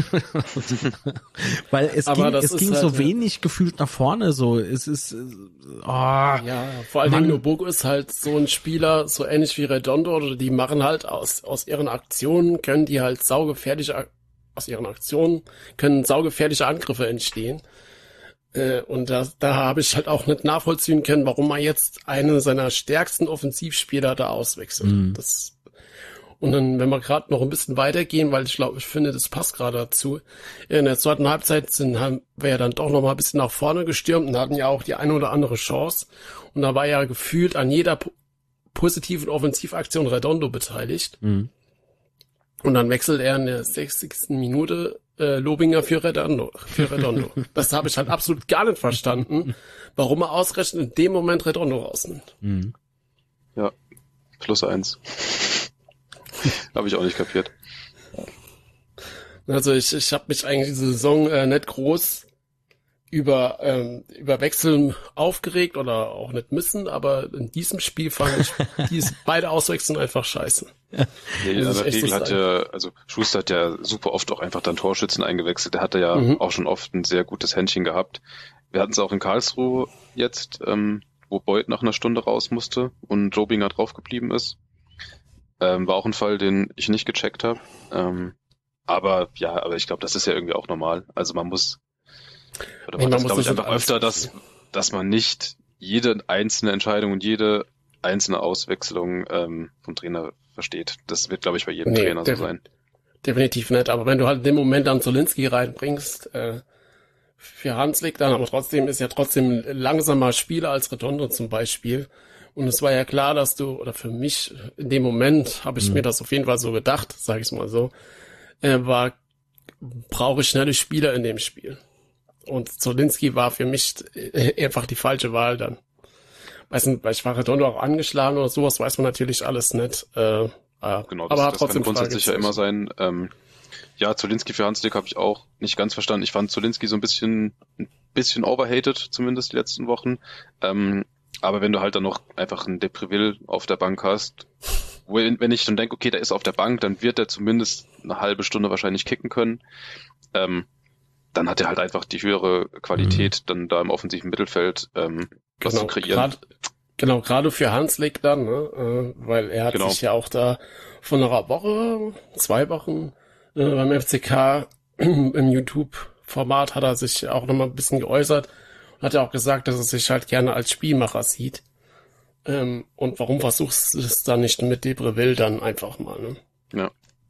B: Weil es
A: Aber
B: ging,
A: das
B: es
A: ist
B: ging
A: halt,
B: so
A: ja.
B: wenig gefühlt nach vorne, so. Es ist, äh, oh,
A: Ja, vor allen
B: Mann.
A: Dingen Obogu ist halt so ein Spieler, so ähnlich wie Redondo, oder die machen halt aus, aus ihren Aktionen, können die halt saugefährliche, Ak- aus ihren Aktionen können saugefährliche Angriffe entstehen. Äh, und da, da habe ich halt auch nicht nachvollziehen können, warum man jetzt einen seiner stärksten Offensivspieler da auswechselt.
B: Mhm.
A: Das, und dann, wenn wir gerade noch ein bisschen weitergehen, weil ich glaube, ich finde, das passt gerade dazu. In der zweiten Halbzeit sind, haben wir ja dann doch noch mal ein bisschen nach vorne gestürmt und hatten ja auch die eine oder andere Chance. Und da war ja gefühlt an jeder po- positiven Offensivaktion Redondo beteiligt.
B: mhm.
A: Und dann wechselt er in der sechzigsten Minute äh, Lobinger für Redondo. Für Redondo. Das habe ich halt absolut gar nicht verstanden, warum er ausgerechnet in dem Moment Redondo rausnimmt.
B: Mhm.
C: Ja, plus eins. Habe ich auch nicht kapiert.
A: Also ich, ich habe mich eigentlich diese Saison äh, nicht groß über ähm, über Wechseln aufgeregt oder auch nicht müssen, aber in diesem Spiel fand ich diese beide Auswechseln einfach scheiße.
C: Nee,
A: Muss ich
C: aber
A: echt so
C: Regel hat
A: sagen.
C: ja, also Schuster hat ja super oft auch einfach dann Torschützen eingewechselt. Der hatte ja
A: Mhm.
C: auch schon oft ein sehr gutes Händchen gehabt. Wir hatten es auch in Karlsruhe jetzt, ähm, wo Beuth nach einer Stunde raus musste und Jobinger drauf geblieben ist. Ähm, war auch ein Fall, den ich nicht gecheckt habe. Ähm, aber ja, aber ich glaube, das ist ja irgendwie auch normal. Also man muss, oder
A: Nee,
C: man
A: man
C: das
A: muss
C: glaube ich
A: das
C: einfach
A: halt alles
C: öfter, dass, dass man nicht jede einzelne Entscheidung und jede einzelne Auswechslung ähm, vom Trainer versteht. Das wird, glaube ich, bei jedem
A: Nee,
C: Trainer so
A: der-
C: sein.
A: Definitiv nicht, aber wenn du halt in dem Moment dann Zolinski reinbringst, äh, für Hanslik dann, aber trotzdem ist ja trotzdem ein langsamer Spieler als Redondo zum Beispiel. Und es war ja klar, dass du, oder für mich in dem Moment habe ich
B: Mhm.
A: mir das auf jeden Fall so gedacht, sage ich mal so, äh, war, brauche ich schnelle Spieler in dem Spiel. Und Zolinski war für mich äh, einfach die falsche Wahl dann. Weiß nicht, vielleicht war Redondo auch angeschlagen oder sowas, weiß man natürlich alles nicht. Äh, äh,
C: Genau, das,
A: aber
C: das
A: trotzdem
C: kann grundsätzlich ja immer
A: Fragezeichen.
C: sein. Ähm, ja, Zolinski für Hanslik habe ich auch nicht ganz verstanden. Ich fand Zolinski so ein bisschen, ein bisschen overhated, zumindest die letzten Wochen. Ähm, aber wenn du halt dann noch einfach einen Depriville auf der Bank hast, wo, wenn ich dann denke, okay, der ist auf der Bank, dann wird er zumindest eine halbe Stunde wahrscheinlich kicken können. Ähm, dann hat er halt einfach die höhere Qualität,
B: Mhm.
C: dann da im offensiven Mittelfeld ähm, was
A: Genau,
C: zu kreieren.
A: grad, genau, gerade für Hanslik dann, ne, äh, weil er hat
C: Genau.
A: sich ja auch da vor einer Woche, zwei Wochen äh, beim F C K im YouTube-Format hat er sich auch nochmal ein bisschen geäußert und hat ja auch gesagt, dass er sich halt gerne als Spielmacher sieht. Ähm, und warum versuchst du es dann nicht mit Debreville dann einfach mal, ne?
C: Ja.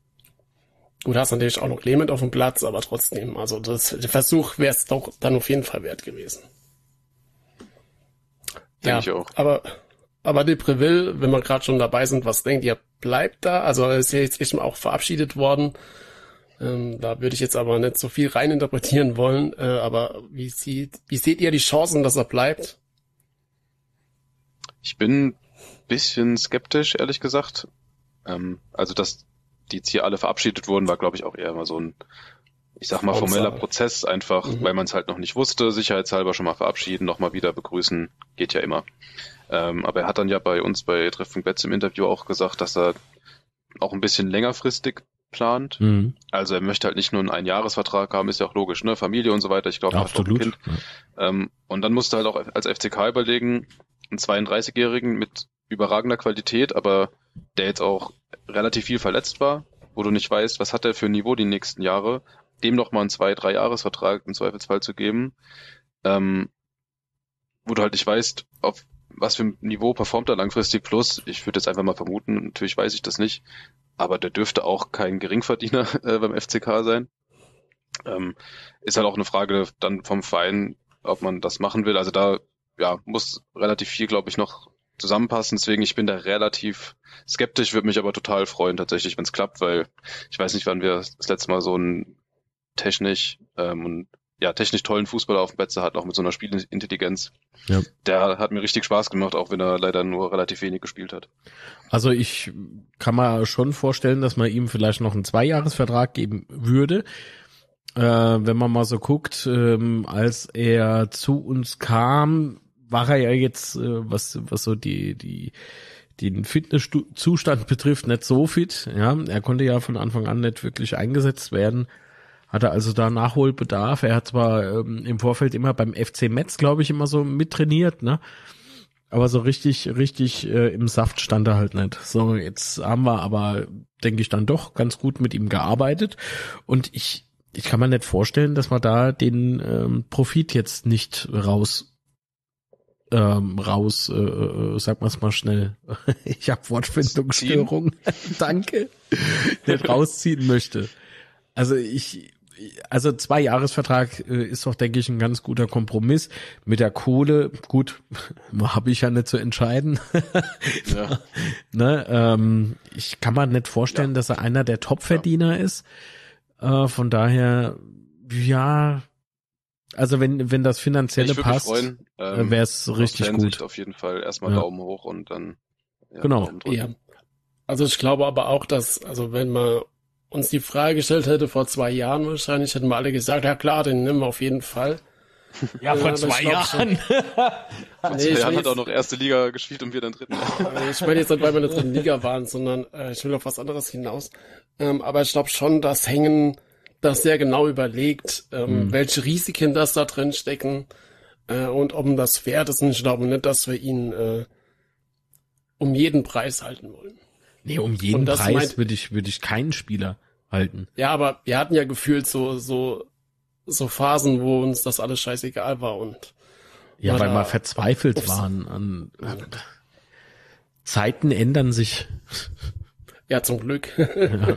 A: Gut, hast natürlich auch noch Clement auf dem Platz, aber trotzdem, also das, der Versuch wäre es doch dann auf jeden Fall wert gewesen.
C: Denke ich auch.
A: Aber, aber Depreville, wenn wir gerade schon dabei sind, was denkt ihr, bleibt da? Also er ist ja jetzt echt auch verabschiedet worden. Ähm, da würde ich jetzt aber nicht so viel reininterpretieren wollen. Äh, aber wie sieht, wie seht ihr die Chancen, dass er bleibt?
C: Ich bin ein bisschen skeptisch, ehrlich gesagt. Ähm, also, dass die jetzt hier alle verabschiedet wurden, war, glaube ich, auch eher mal so ein, ich sag mal, formeller Prozess einfach, mhm. weil man es halt noch nicht wusste, sicherheitshalber schon mal verabschieden, nochmal wieder begrüßen, geht ja immer. Ähm, aber er hat dann ja bei uns bei Treffpunkt Betz im Interview auch gesagt, dass er auch ein bisschen längerfristig plant. Mhm. Also er möchte halt nicht nur einen Einjahresvertrag haben, ist ja auch logisch, ne? Familie und so weiter, ich glaube, er hat auch ein Kind. Ja. Ähm, und dann musste halt auch als F C K überlegen, einen zweiunddreißigjährigen mit überragender Qualität, aber der jetzt auch relativ viel verletzt war, wo du nicht weißt, was hat er für ein Niveau die nächsten Jahre, dem nochmal einen zwei-, drei Jahresvertrag im Zweifelsfall zu geben, ähm, wo du halt nicht weißt, auf was für ein Niveau performt er langfristig, plus, ich würde jetzt einfach mal vermuten, natürlich weiß ich das nicht, aber der dürfte auch kein Geringverdiener äh, beim F C K sein. Ähm, ist halt auch eine Frage dann vom Verein, ob man das machen will. Also da ja muss relativ viel, glaube ich, noch zusammenpassen. Deswegen, ich bin da relativ skeptisch, würde mich aber total freuen tatsächlich, wenn es klappt, weil ich weiß nicht, wann wir das letzte Mal so einen technisch ähm, und ja, technisch tollen Fußballer auf dem Betze hatten, auch mit so einer Spielintelligenz. Ja. Der hat mir richtig Spaß gemacht, auch wenn er leider nur relativ wenig gespielt hat.
B: Also ich kann mir schon vorstellen, dass man ihm vielleicht noch einen Zweijahresvertrag geben würde. Äh, wenn man mal so guckt, ähm, als er zu uns kam, war er ja jetzt, äh, was was so die die den Fitnesszustand betrifft, nicht so fit. Ja, er konnte ja von Anfang an nicht wirklich eingesetzt werden. Hatte also da Nachholbedarf. Er hat zwar ähm, im Vorfeld immer beim F C Metz, glaube ich, immer so mittrainiert, ne? Aber so richtig, richtig äh, im Saft stand er halt nicht. So, jetzt haben wir aber, denke ich, dann doch ganz gut mit ihm gearbeitet. Und ich, ich kann mir nicht vorstellen, dass man da den ähm, Profit jetzt nicht raus, ähm, raus, äh, äh, sag mal's mal schnell. Ich habe Wortfindungsstörung. Danke. Nicht rausziehen möchte. Also ich, also Zwei-Jahres-Vertrag äh, ist doch, denke ich, ein ganz guter Kompromiss. Mit der Kohle, gut, habe ich ja nicht zu entscheiden. Ja. Ne, ähm, ich kann mir nicht vorstellen, ja. dass er einer der Top-Verdiener ja. ist. Äh, von daher, ja, also wenn wenn das Finanzielle passt, ähm, wäre es richtig gut.
C: Auf jeden Fall erstmal ja. Daumen hoch und dann
B: ja, genau.
A: Ja. Also ich glaube aber auch, dass, also wenn man uns die Frage gestellt hätte vor zwei Jahren wahrscheinlich, hätten wir alle gesagt, ja klar, den nehmen wir auf jeden Fall.
B: Ja, vor äh, zwei Jahren.
C: Vor zwei Jahren hat auch noch erste Liga gespielt und wir dann dritten.
A: Ich meine jetzt nicht, weil wir in der dritten Liga waren, sondern äh, ich will auf was anderes hinaus. Ähm, aber ich glaube schon, dass Hängen das sehr genau überlegt, ähm, mhm. welche Risiken das da drin stecken äh, und ob ihm das wert ist. Und ich glaube nicht, dass wir ihn äh, um jeden Preis halten wollen.
B: Nee, um jeden Preis meint, würde ich, würde ich keinen Spieler halten.
A: Ja, aber wir hatten ja gefühlt so, so, so Phasen, wo uns das alles scheißegal war und.
B: Ja, weil wir verzweifelt ups. waren an, an Zeiten ändern sich.
A: Ja, zum Glück. Ja.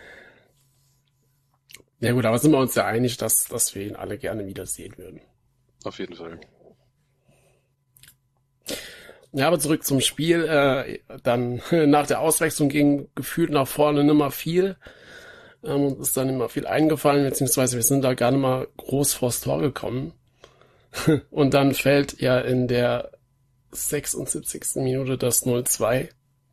A: Ja gut, aber sind wir uns ja einig, dass, dass wir ihn alle gerne wiedersehen würden.
C: Auf jeden Fall.
A: Ja, aber zurück zum Spiel. Äh, dann nach der Auswechslung ging gefühlt nach vorne nimmer viel. Ähm, uns ist dann immer viel eingefallen, beziehungsweise wir sind da gar nicht mal groß vors Tor gekommen. Und dann fällt ja in der sechsundsiebzigsten Minute das null zwei.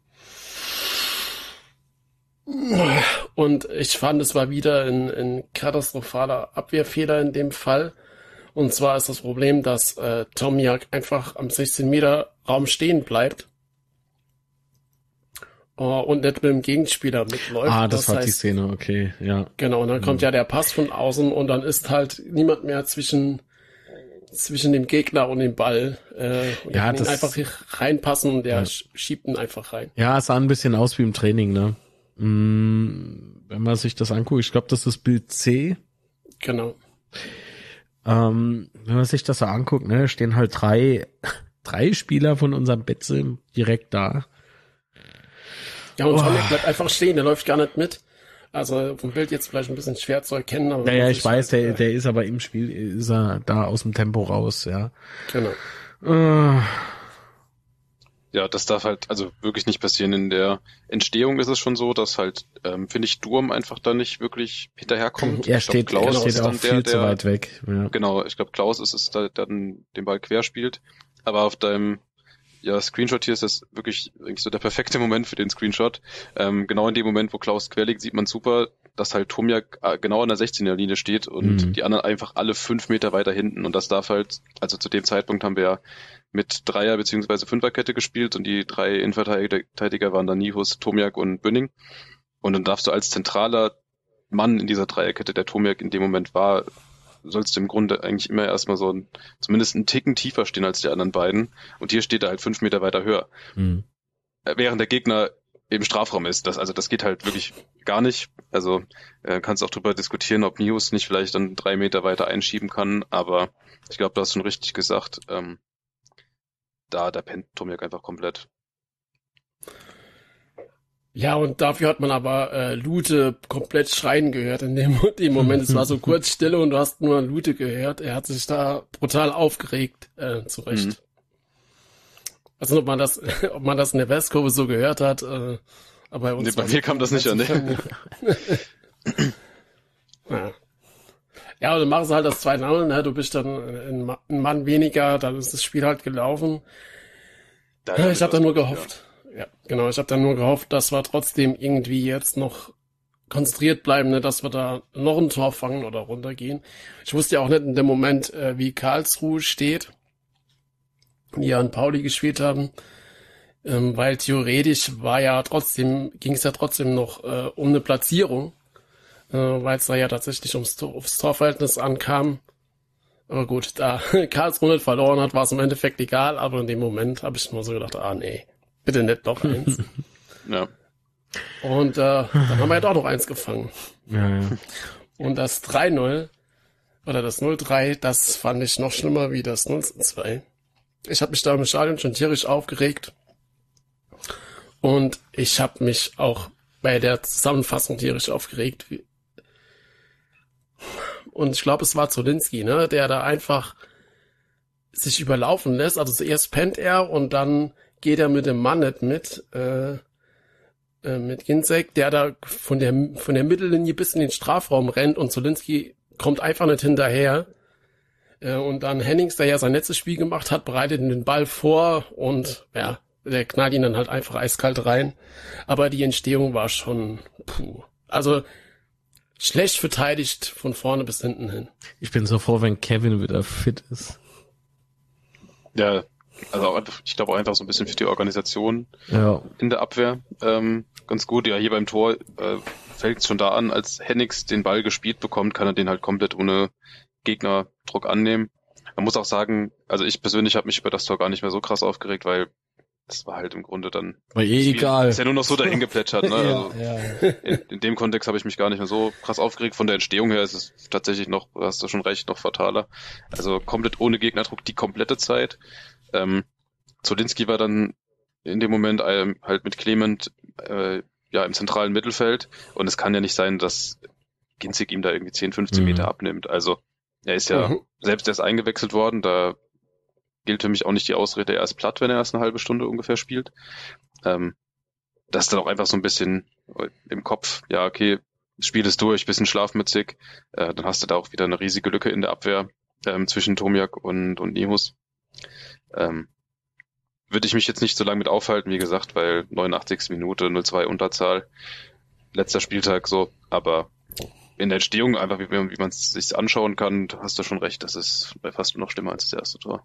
A: Und ich fand, es war wieder ein, ein katastrophaler Abwehrfehler in dem Fall. Und zwar ist das Problem, dass äh, Tomiak einfach am sechzehn Meter Raum stehen bleibt uh, und nicht mit dem Gegenspieler mitläuft.
B: Ah, das, das war heißt, die Szene, okay, ja.
A: Genau, und dann kommt ja der Pass von außen und dann ist halt niemand mehr zwischen zwischen dem Gegner und dem Ball. Äh, und
B: ja,
A: kann
B: das
A: ihn einfach reinpassen und der ja. schiebt ihn einfach rein.
B: Ja, es sah ein bisschen aus wie im Training, ne? Mm, wenn man sich das anguckt, ich glaube, das ist Bild C.
A: Genau.
B: Ähm, wenn man sich das so anguckt, ne, stehen halt drei, drei Spieler von unserem Betze direkt da.
A: Ja, und Tomiak oh. bleibt einfach stehen, der läuft gar nicht mit. Also vom Bild jetzt vielleicht ein bisschen schwer zu erkennen. Aber
B: naja, ich weiß, halt, der, der ist aber im Spiel, ist er da aus dem Tempo raus, ja.
A: Genau.
B: Äh.
C: Ja, das darf halt also wirklich nicht passieren. In der Entstehung ist es schon so, dass halt, ähm, finde ich, Durm einfach da nicht wirklich hinterherkommt.
B: Er steht,
C: glaub, Klaus
B: er steht
C: ist
B: auch
C: dann
B: viel
C: der,
B: zu
C: der,
B: weit weg. Ja.
C: Genau, ich glaube, Klaus ist es, der dann den Ball quer spielt. Aber auf deinem Ja, Screenshot hier ist das wirklich, wirklich so der perfekte Moment für den Screenshot. Ähm, genau in dem Moment, wo Klaus quer liegt, sieht man super, dass halt Tomiak genau an der sechzehner-Linie steht und
B: Mhm.
C: die anderen einfach alle fünf Meter weiter hinten. Und das darf halt, also zu dem Zeitpunkt haben wir ja mit Dreier- bzw. Fünferkette gespielt und die drei Innenverteidiger waren dann Nihus, Tomiak und Bünning. Und dann darfst du als zentraler Mann in dieser Dreierkette, der Tomiak in dem Moment war, sollst du im Grunde eigentlich immer erstmal so ein, zumindest einen Ticken tiefer stehen als die anderen beiden. Und hier steht er halt fünf Meter weiter höher.
B: Mhm.
C: Während der Gegner im Strafraum ist. Das, also das geht halt wirklich gar nicht. Also äh, kannst auch drüber diskutieren, ob Nius nicht vielleicht dann drei Meter weiter einschieben kann. Aber ich glaube, du hast schon richtig gesagt, ähm, da der pennt Tomiak einfach komplett.
A: Ja, und dafür hat man aber äh, Lute komplett schreien gehört in dem, dem Moment. Es war so kurz Stille und du hast nur Lute gehört. Er hat sich da brutal aufgeregt, äh, zu Recht.
C: Mhm.
A: Also ob man das, ob man das in der Westkurve so gehört hat, äh, aber bei uns.
C: Nee, bei mir kam das nicht an, ne?
A: ja. Ja, und dann machen sie halt das zwei null, ne? Du bist dann ein, ein Mann weniger, dann ist das Spiel halt gelaufen. Ja, ich habe dann nur gehofft. Ja. ja, genau, ich habe dann nur gehofft, dass wir trotzdem irgendwie jetzt noch konzentriert bleiben, ne, dass wir da noch ein Tor fangen oder runtergehen. Ich wusste ja auch nicht in dem Moment, äh, wie Karlsruhe steht, die ja an Pauli gespielt haben, ähm, weil theoretisch war ja trotzdem, ging es ja trotzdem noch äh, um eine Platzierung, äh, weil es da ja tatsächlich ums, Tor, ums Torverhältnis ankam. Aber gut, da Karlsruhe nicht verloren hat, war es im Endeffekt egal, aber in dem Moment habe ich nur so gedacht, ah nee, bitte nicht noch eins.
C: Ja.
A: Und äh, dann haben wir ja doch noch eins gefangen.
B: Ja, ja.
A: Und das drei null oder das null drei, das fand ich noch schlimmer wie das null zwei. Ich habe mich da im Stadion schon tierisch aufgeregt. Und ich habe mich auch bei der Zusammenfassung tierisch aufgeregt. Und ich glaube, es war Zolinski, ne, der da einfach sich überlaufen lässt. Also zuerst pennt er und dann geht er mit dem Mann nicht mit, äh, äh, mit Ginzek, der da von der von der Mittellinie bis in den Strafraum rennt und Zolinski kommt einfach nicht hinterher. Äh, und dann Hennings, der ja sein letztes Spiel gemacht hat, bereitet ihn den Ball vor und ja, der knallt ihn dann halt einfach eiskalt rein. Aber die Entstehung war schon, puh. Also schlecht verteidigt von vorne bis hinten hin.
B: Ich bin so froh, wenn Kevin wieder fit ist.
C: Ja, also auch, ich glaube auch einfach so ein bisschen für die Organisation
B: Ja.
C: in der Abwehr ähm, ganz gut. Ja, hier beim Tor äh, fällt es schon da an, als Hennings den Ball gespielt bekommt, kann er den halt komplett ohne Gegnerdruck annehmen. Man muss auch sagen, also ich persönlich habe mich über das Tor gar nicht mehr so krass aufgeregt, weil das war halt im Grunde dann
B: War eh egal.
C: ist ja nur noch so dahin geplätschert. Ne?
B: Ja,
C: Also
B: ja.
C: in, in dem Kontext habe ich mich gar nicht mehr so krass aufgeregt. Von der Entstehung her ist es tatsächlich noch, hast du schon recht, noch fataler. Also komplett ohne Gegnerdruck die komplette Zeit. Ähm, Zolinski war dann in dem Moment ähm, halt mit Clement äh, ja im zentralen Mittelfeld und es kann ja nicht sein, dass Ginzig ihm da irgendwie zehn, fünfzehn
B: Mhm.
C: Meter abnimmt. Also er ist ja
A: Mhm.
C: selbst erst eingewechselt worden, da gilt für mich auch nicht die Ausrede, er ist platt, wenn er erst eine halbe Stunde ungefähr spielt. Ähm, das ist dann auch einfach so ein bisschen im Kopf, ja okay, das Spiel ist durch, bisschen schlafmützig, äh, dann hast du da auch wieder eine riesige Lücke in der Abwehr ähm, zwischen Tomiak und, und Nihus. Ähm, würde ich mich jetzt nicht so lange mit aufhalten, wie gesagt, weil neunundachtzigste Minute, null zwei Unterzahl, letzter Spieltag so, aber in der Entstehung, einfach wie, wie man es sich anschauen kann, hast du schon recht, das ist fast noch schlimmer als das erste Tor.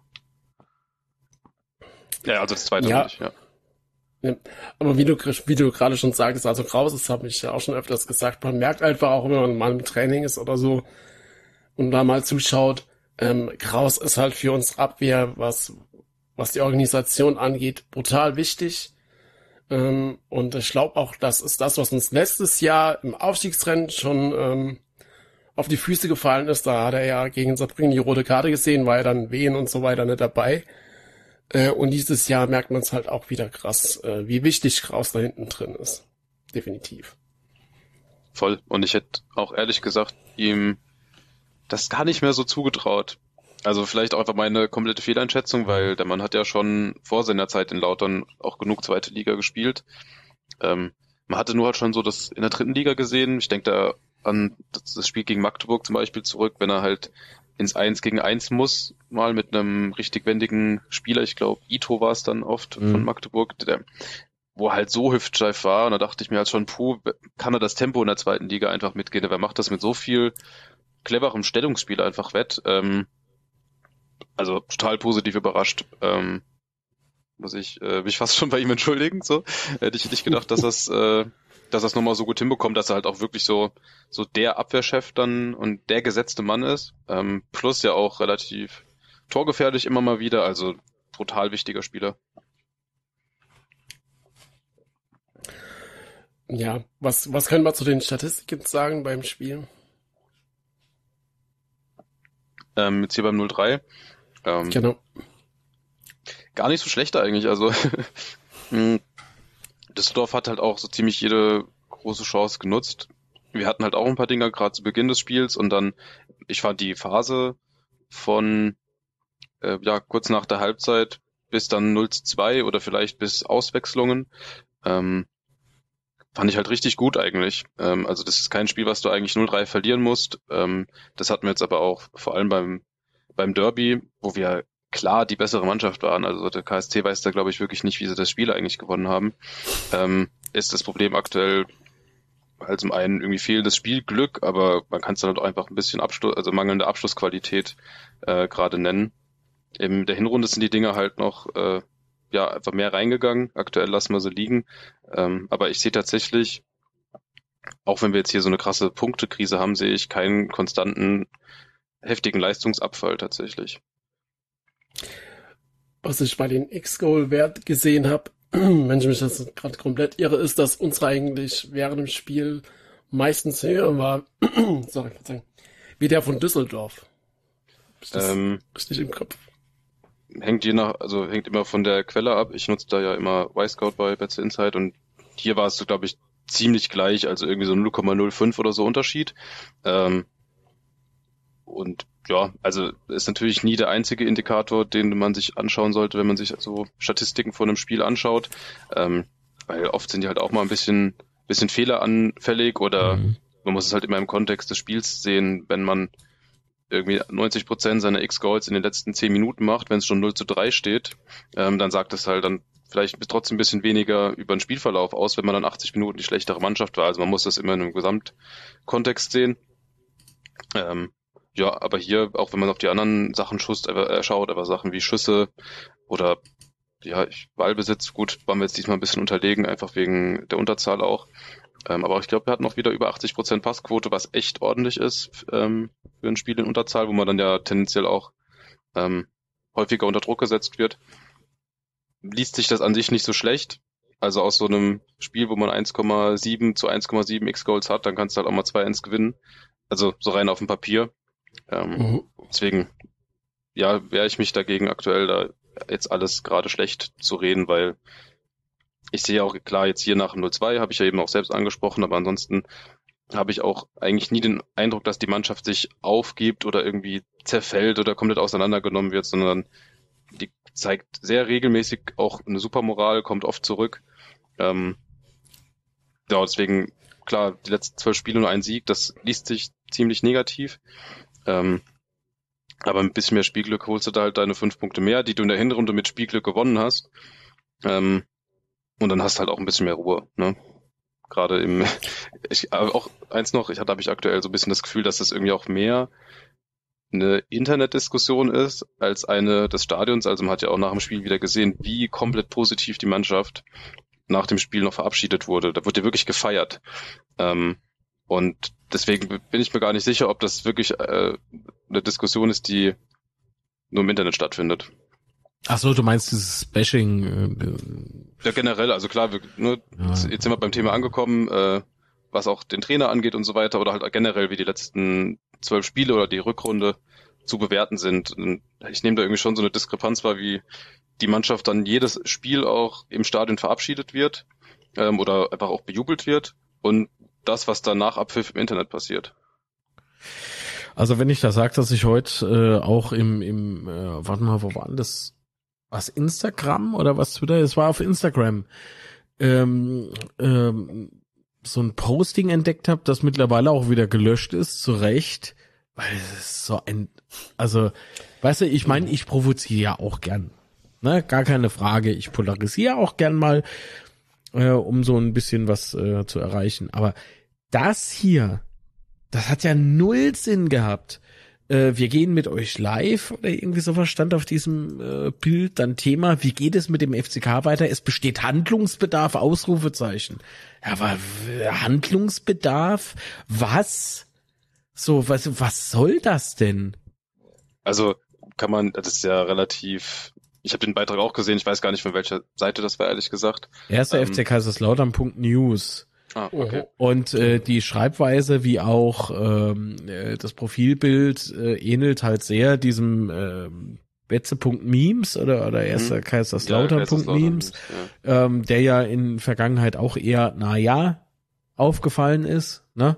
C: Ja, also das zweite,
A: Ja.
C: nicht, ja.
A: Ja, aber wie du, wie du gerade schon sagtest, also Kraus, das habe ich ja auch schon öfters gesagt, man merkt einfach auch, wenn man mal im Training ist oder so und da mal zuschaut, ähm, Kraus ist halt für unsere Abwehr, was, was die Organisation angeht, brutal wichtig. Ähm, und ich glaube auch, das ist das, was uns letztes Jahr im Aufstiegsrennen schon ähm, auf die Füße gefallen ist. Da hat er ja gegen Saarbrücken die rote Karte gesehen, war ja dann Wehen und so weiter nicht dabei. Äh, und dieses Jahr merkt man es halt auch wieder krass, äh, wie wichtig Kraus da hinten drin ist. Definitiv.
C: Voll. Und ich hätte auch ehrlich gesagt ihm das gar nicht mehr so zugetraut. Also vielleicht auch einfach meine komplette Fehleinschätzung, weil der Mann hat ja schon vor seiner Zeit in Lautern auch genug zweite Liga gespielt. Ähm, man hatte nur halt schon so das in der dritten Liga gesehen. Ich denke da an das Spiel gegen Magdeburg zum Beispiel zurück, wenn er halt ins Eins gegen Eins muss, mal mit einem richtig wendigen Spieler, ich glaube Ito war es dann oft mhm. von Magdeburg, der, wo halt so hüftsteif war und da dachte ich mir halt schon, puh, kann er das Tempo in der zweiten Liga einfach mitgehen, wer macht das mit so viel cleverem Stellungsspiel einfach wett, ähm, also total positiv überrascht, ähm, muss ich äh, mich fast schon bei ihm entschuldigen, so, hätte ich nicht gedacht, dass das äh, dass er es nochmal so gut hinbekommt, dass er halt auch wirklich so so der Abwehrchef dann und der gesetzte Mann ist, ähm, plus ja auch relativ torgefährlich immer mal wieder, also brutal wichtiger Spieler.
A: Ja, was was können wir zu den Statistiken sagen beim Spiel?
C: Ähm, jetzt hier beim null drei. Ähm,
A: genau.
C: Gar nicht so schlecht eigentlich, also Düsseldorf hat halt auch so ziemlich jede große Chance genutzt. Wir hatten halt auch ein paar Dinger gerade zu Beginn des Spiels und dann, ich fand die Phase von äh, ja kurz nach der Halbzeit bis dann null zu zwei oder vielleicht bis Auswechslungen, ähm, fand ich halt richtig gut eigentlich. Ähm, also das ist kein Spiel, was du eigentlich null drei verlieren musst. Ähm, das hatten wir jetzt aber auch vor allem beim beim Derby, wo wir klar die bessere Mannschaft waren. Also der K S C weiß da, glaube ich, wirklich nicht, wie sie das Spiel eigentlich gewonnen haben. Ähm, ist das Problem aktuell halt zum einen irgendwie fehlendes Spielglück, aber man kann es dann halt auch einfach ein bisschen Abschluss, also mangelnde Abschlussqualität äh, gerade nennen. In der Hinrunde sind die Dinger halt noch äh, ja einfach mehr reingegangen. Aktuell lassen wir sie liegen. Ähm, aber ich sehe tatsächlich, auch wenn wir jetzt hier so eine krasse Punktekrise haben, sehe ich keinen konstanten, heftigen Leistungsabfall tatsächlich.
A: Was ich bei den X-Goal-Wert gesehen habe, wenn ich mich das gerade komplett irre, ist, dass unsere eigentlich während dem Spiel meistens höher war, sorry, verzeihung, wie der von Düsseldorf. Ist das
C: ähm,
A: richtig im Kopf?
C: Hängt je nach, also hängt immer von der Quelle ab. Ich nutze da ja immer Y-Scout bei Betze Insight und hier war es so, glaube ich, ziemlich gleich, also irgendwie so null Komma null fünf oder so Unterschied. Ähm, und ja, also ist natürlich nie der einzige Indikator, den man sich anschauen sollte, wenn man sich so Statistiken von einem Spiel anschaut, ähm, weil oft sind die halt auch mal ein bisschen, bisschen fehleranfällig oder mhm. man muss es halt immer im Kontext des Spiels sehen, wenn man irgendwie neunzig Prozent seiner X-Goals in den letzten zehn Minuten macht, wenn es schon null zu drei steht, ähm, dann sagt es halt dann vielleicht trotzdem ein bisschen weniger über den Spielverlauf aus, wenn man dann achtzig Minuten die schlechtere Mannschaft war. Also man muss das immer in einem Gesamtkontext sehen. Ähm, ja, aber hier, auch wenn man auf die anderen Sachen Schuss, äh, schaut, aber Sachen wie Schüsse oder ja, Ballbesitz, gut, waren wir jetzt diesmal ein bisschen unterlegen, einfach wegen der Unterzahl auch. Ähm, aber ich glaube, wir hatten auch wieder über achtzig Prozent Passquote, was echt ordentlich ist ähm, für ein Spiel in Unterzahl, wo man dann ja tendenziell auch ähm, häufiger unter Druck gesetzt wird. Liest sich das an sich nicht so schlecht. Also aus so einem Spiel, wo man eins Komma sieben zu eins Komma sieben X-Goals hat, dann kannst du halt auch mal zwei eins gewinnen. Also so rein auf dem Papier. Ähm, mhm. Deswegen, ja, wehre ich mich dagegen aktuell, da jetzt alles gerade schlecht zu reden, weil ich sehe auch, klar, jetzt hier nach dem null zwei habe ich ja eben auch selbst angesprochen, aber ansonsten habe ich auch eigentlich nie den Eindruck, dass die Mannschaft sich aufgibt oder irgendwie zerfällt oder komplett auseinandergenommen wird, sondern die zeigt sehr regelmäßig auch eine Supermoral, kommt oft zurück. Ähm, ja, deswegen, klar, die letzten zwölf Spiele nur ein Sieg, das liest sich ziemlich negativ. Ähm, aber ein bisschen mehr Spielglück holst du da halt deine fünf Punkte mehr, die du in der Hinrunde mit Spielglück gewonnen hast. Ähm, und dann hast du halt auch ein bisschen mehr Ruhe, ne? Gerade im, ich, aber auch eins noch, ich hatte, habe ich aktuell so ein bisschen das Gefühl, dass das irgendwie auch mehr eine Internetdiskussion ist als eine des Stadions. Also man hat ja auch nach dem Spiel wieder gesehen, wie komplett positiv die Mannschaft nach dem Spiel noch verabschiedet wurde. Da wurde ja wirklich gefeiert. Ähm, und deswegen bin ich mir gar nicht sicher, ob das wirklich äh, eine Diskussion ist, die nur im Internet stattfindet.
B: Ach so, du meinst dieses Bashing? Äh,
C: ja, generell, also klar, wir, ne, ja. jetzt, jetzt sind wir beim Thema angekommen, äh, was auch den Trainer angeht und so weiter, oder halt generell, wie die letzten zwölf Spiele oder die Rückrunde zu bewerten sind. Und ich nehme da irgendwie schon so eine Diskrepanz wahr, wie die Mannschaft dann jedes Spiel auch im Stadion verabschiedet wird ähm, oder einfach auch bejubelt wird und das, was dann nach Abpfiff im Internet passiert.
B: Also wenn ich da sage, dass ich heute äh, auch im, im äh, warte mal, wo war denn das? Was, Instagram oder was Twitter? Es war auf Instagram. Ähm, ähm, so ein Posting entdeckt habe, das mittlerweile auch wieder gelöscht ist, zu Recht, Weil es ist so ein, also, weißt du, ich meine, ich provoziere ja auch gern, ne, gar keine Frage. Ich polarisiere auch gern mal, äh, um so ein bisschen was äh, zu erreichen. Aber das hier, das hat ja null Sinn gehabt. Äh, wir gehen mit euch live oder irgendwie sowas stand auf diesem äh, Bild. Dann Thema, wie geht es mit dem F C K weiter? Es besteht Handlungsbedarf, Ausrufezeichen. Ja, aber w- Handlungsbedarf? Was? So, was, was soll das denn?
C: Also kann man, das ist ja relativ, ich habe den Beitrag auch gesehen, ich weiß gar nicht, von welcher Seite das war, ehrlich gesagt.
B: Erster
C: Ähm,
B: F C Kaiserslautern Punkt News.
C: Ah, okay.
B: Und äh, die Schreibweise wie auch ähm, äh, das Profilbild äh, ähnelt halt sehr diesem ähm, Betze.memes oder oder erster
C: Mhm.
B: Kaiserslautern.memes,
C: Ja,
B: ähm, der ja in Vergangenheit auch eher, na ja, aufgefallen ist, ne?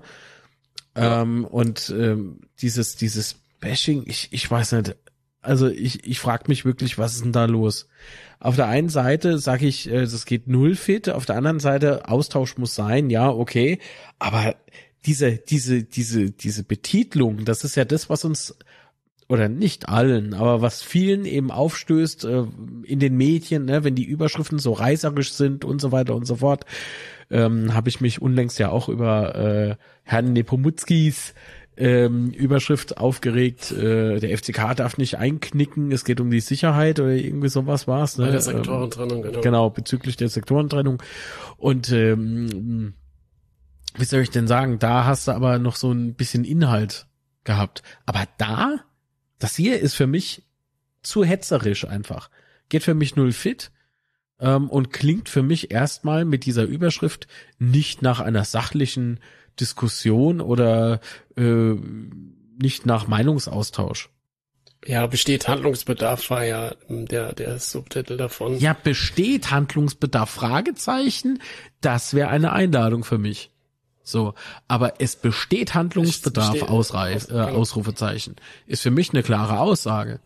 C: Ja.
B: Ähm, und ähm, dieses dieses Bashing, ich ich weiß nicht, also ich ich frage mich wirklich, was ist denn da los? Auf der einen Seite sage ich, äh, das geht null fit, auf der anderen Seite Austausch muss sein, ja, okay, aber diese diese diese diese Betitelung, das ist ja das, was uns oder nicht allen, aber was vielen eben aufstößt äh, in den Medien, ne, wenn die Überschriften so reißerisch sind und so weiter und so fort, ähm, habe ich mich unlängst ja auch über äh, Herrn Nepomukskis ähm, Überschrift aufgeregt, äh, der F C K darf nicht einknicken, es geht um die Sicherheit oder irgendwie sowas war's, ne?
A: Bei der Sektorentrennung, genau.
B: Genau, bezüglich der Sektorentrennung. Und ähm, wie soll ich denn sagen, da hast du aber noch so ein bisschen Inhalt gehabt. Aber da, das hier ist für mich zu hetzerisch einfach. Geht für mich null fit ähm, und klingt für mich erstmal mit dieser Überschrift nicht nach einer sachlichen Diskussion oder äh, nicht nach Meinungsaustausch.
A: Ja, besteht Handlungsbedarf, war ja der, der Subtitel davon.
B: Ja, besteht Handlungsbedarf? Fragezeichen. Das wäre eine Einladung für mich. So, aber es besteht Handlungsbedarf,
A: besteht-
B: Ausreif, äh,
A: genau.
B: Ausrufezeichen. Ist für mich eine klare Aussage.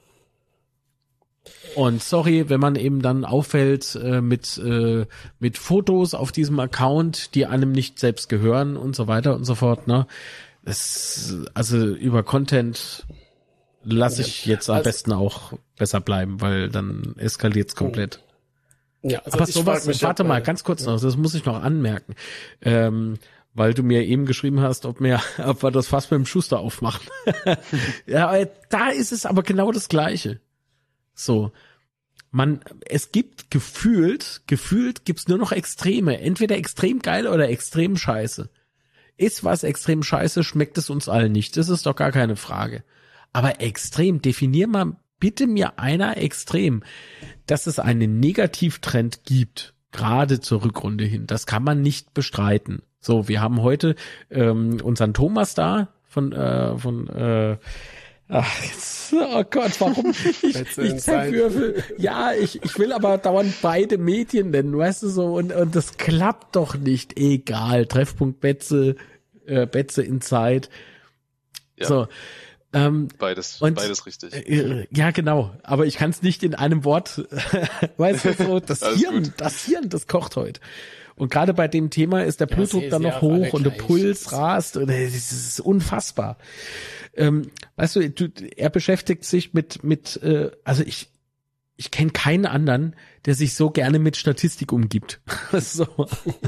B: Und sorry, wenn man eben dann auffällt äh, mit äh, mit Fotos auf diesem Account, die einem nicht selbst gehören und so weiter und so fort, ne? Das, also über Content lasse ich jetzt am
A: Also-
B: besten auch besser bleiben, weil dann eskaliert's komplett.
A: Ja, also
B: Aber
A: ich
B: sowas,
A: frag mich,
B: warte
A: ob,
B: mal,
A: äh,
B: ganz kurz noch, das muss ich noch anmerken. Ähm, weil du mir eben geschrieben hast, ob wir, ob wir das Fass mit dem Schuster aufmachen. Ja, aber da ist es aber genau das Gleiche. So. Man, es gibt gefühlt, gefühlt gibt's nur noch Extreme. Entweder extrem geil oder extrem scheiße. Ist was extrem scheiße, schmeckt es uns allen nicht. Das ist doch gar keine Frage. Aber extrem, definier mal bitte mir einer extrem, dass es einen Negativtrend gibt, gerade zur Rückrunde hin. Das kann man nicht bestreiten. So, wir haben heute ähm, unseren Thomas da von äh, von äh, ach, jetzt, oh Gott, warum? Ich,
A: Betze
B: ich
A: Inside.
B: zerwürfel. Ja, ich, ich will aber dauernd beide Medien nennen, weißt du so, und, und das klappt doch nicht. Egal, Treffpunkt Betze, äh, Betze Inside.
C: Ja.
B: So. Ähm,
C: Beides,
B: Und-
C: beides richtig.
B: äh, ja, genau. Aber ich kann es nicht in einem Wort, weißt du, so, das
C: Alles
B: Hirn,
C: gut.
B: das Hirn, das kocht heute. Und gerade bei dem Thema ist der
A: Ja,
B: Blutdruck
A: sie-
B: dann
A: sie
B: noch
A: auf alle
B: hoch und der
A: gleich.
B: Puls rast. Und das ist unfassbar. Ähm, weißt du, du, er beschäftigt sich mit, mit, äh, also ich, ich kenne keinen anderen, der sich so gerne mit Statistik umgibt. So.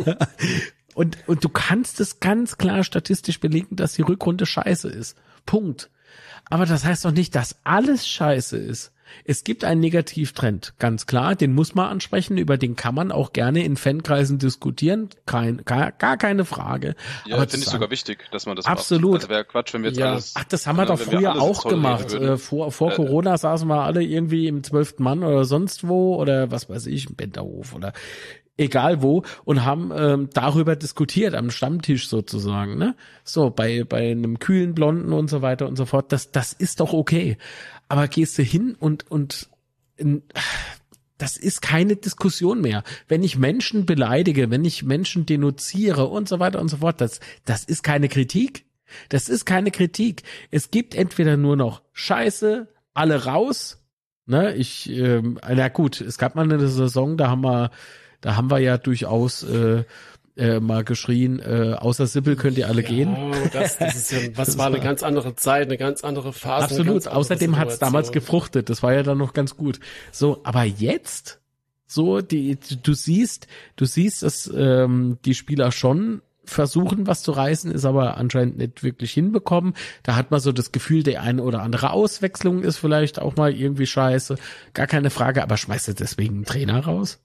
B: Und, und du kannst es ganz klar statistisch belegen, dass die Rückrunde scheiße ist. Punkt. Aber das heißt doch nicht, dass alles scheiße ist. Es gibt einen Negativtrend, ganz klar, den muss man ansprechen, über den kann man auch gerne in Fankreisen diskutieren, kein, gar, gar keine Frage.
C: Ja,
B: Aber
C: finde ich
B: zu
C: sogar
B: sagen,
C: wichtig, dass man das
B: Absolut.
C: macht. Also wäre Quatsch, wenn wir jetzt
A: Ja.
C: alles...
B: ach, das haben wir
C: äh,
B: doch
C: wenn wir
B: früher
C: alles
B: auch
C: toll reden
B: gemacht.
C: würden.
B: Äh, vor vor
C: Äh,
B: Corona saßen wir alle irgendwie im zwölften Mann oder sonst wo oder was weiß ich, im Benterhof oder egal wo und haben ähm, darüber diskutiert am Stammtisch sozusagen, ne? So bei bei einem kühlen Blonden und so weiter und so fort. Das das ist doch okay. Aber gehst du hin und und in, das ist keine Diskussion mehr. Wenn ich Menschen beleidige, wenn ich Menschen denunziere und so weiter und so fort, das das ist keine Kritik. Das ist keine Kritik. Es gibt entweder nur noch Scheiße, alle raus. Ne, ich, ähm, na gut, es gab mal eine Saison, da haben wir Da haben wir ja durchaus äh, äh, mal geschrien, äh, außer Sippel könnt ihr alle
A: ja,
B: gehen.
A: Das, das ist ja, was das war eine ganz andere Zeit, eine ganz andere Phase.
B: Absolut,
A: andere
B: außerdem hat's damals gefruchtet, das war ja dann noch ganz gut. So, aber jetzt, so, die, du siehst, du siehst, dass ähm, die Spieler schon versuchen, was zu reißen, ist aber anscheinend nicht wirklich hinbekommen. Da hat man so das Gefühl, die eine oder andere Auswechslung ist vielleicht auch mal irgendwie scheiße. Gar keine Frage, aber schmeißt du deswegen einen Trainer raus?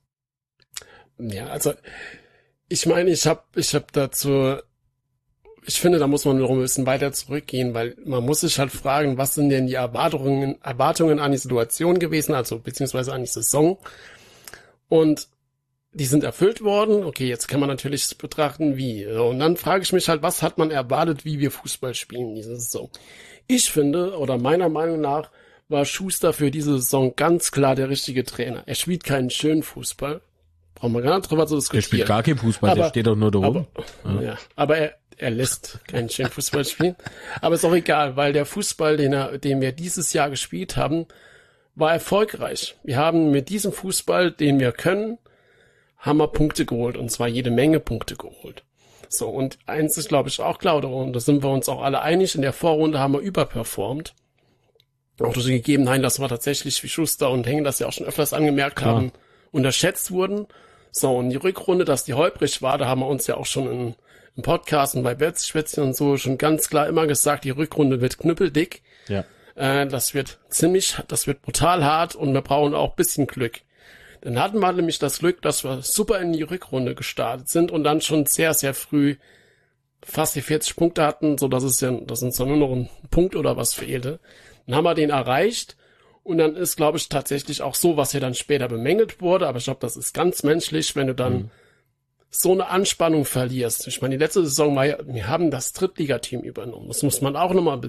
A: Ja, also ich meine, ich habe ich hab dazu, ich finde, da muss man noch ein bisschen weiter zurückgehen, weil man muss sich halt fragen, was sind denn die Erwartungen, Erwartungen an die Situation gewesen, also beziehungsweise an die Saison. Und die sind erfüllt worden. Okay, jetzt kann man natürlich betrachten, wie. Und dann frage ich mich halt, was hat man erwartet, wie wir Fußball spielen diese Saison? Ich finde, oder meiner Meinung nach, war Schuster für diese Saison ganz klar der richtige Trainer. Er spielt keinen schönen Fußball. Brauchen wir gar nicht drüber zu diskutieren.
B: Der spielt gar keinen Fußball,
A: aber,
B: der steht doch nur da rum.
A: Aber, ja. Ja, aber er, er lässt keinen schönen Fußball spielen. Aber ist auch egal, weil der Fußball, den, er, den wir dieses Jahr gespielt haben, war erfolgreich. Wir haben mit diesem Fußball, den wir können, haben wir Punkte geholt, und zwar jede Menge Punkte geholt. So, und eins ist, glaube ich, auch klar, und da sind wir uns auch alle einig, in der Vorrunde haben wir überperformt. Auch durch die Gegebenheit, dass wir tatsächlich, wie Schuster und Hengen das ja auch schon öfters angemerkt klar. haben, unterschätzt wurden. So, und die Rückrunde, dass die holprig war, da haben wir uns ja auch schon in, im Podcast und bei Bettspätzchen und so schon ganz klar immer gesagt, die Rückrunde wird knüppeldick.
B: Ja.
A: Äh, das wird ziemlich, das wird brutal hart, und wir brauchen auch ein bisschen Glück. Dann hatten wir nämlich das Glück, dass wir super in die Rückrunde gestartet sind und dann schon sehr, sehr früh fast die vierzig Punkte hatten, so dass es ja, dass uns dann nur noch ein Punkt oder was fehlte. Dann haben wir den erreicht, und dann ist, glaube ich, tatsächlich auch so, was ja dann später bemängelt wurde, aber ich glaube, das ist ganz menschlich, wenn du dann mhm. so eine Anspannung verlierst. Ich meine, die letzte Saison war ja, wir haben das Drittligateam übernommen. Das muss man auch nochmal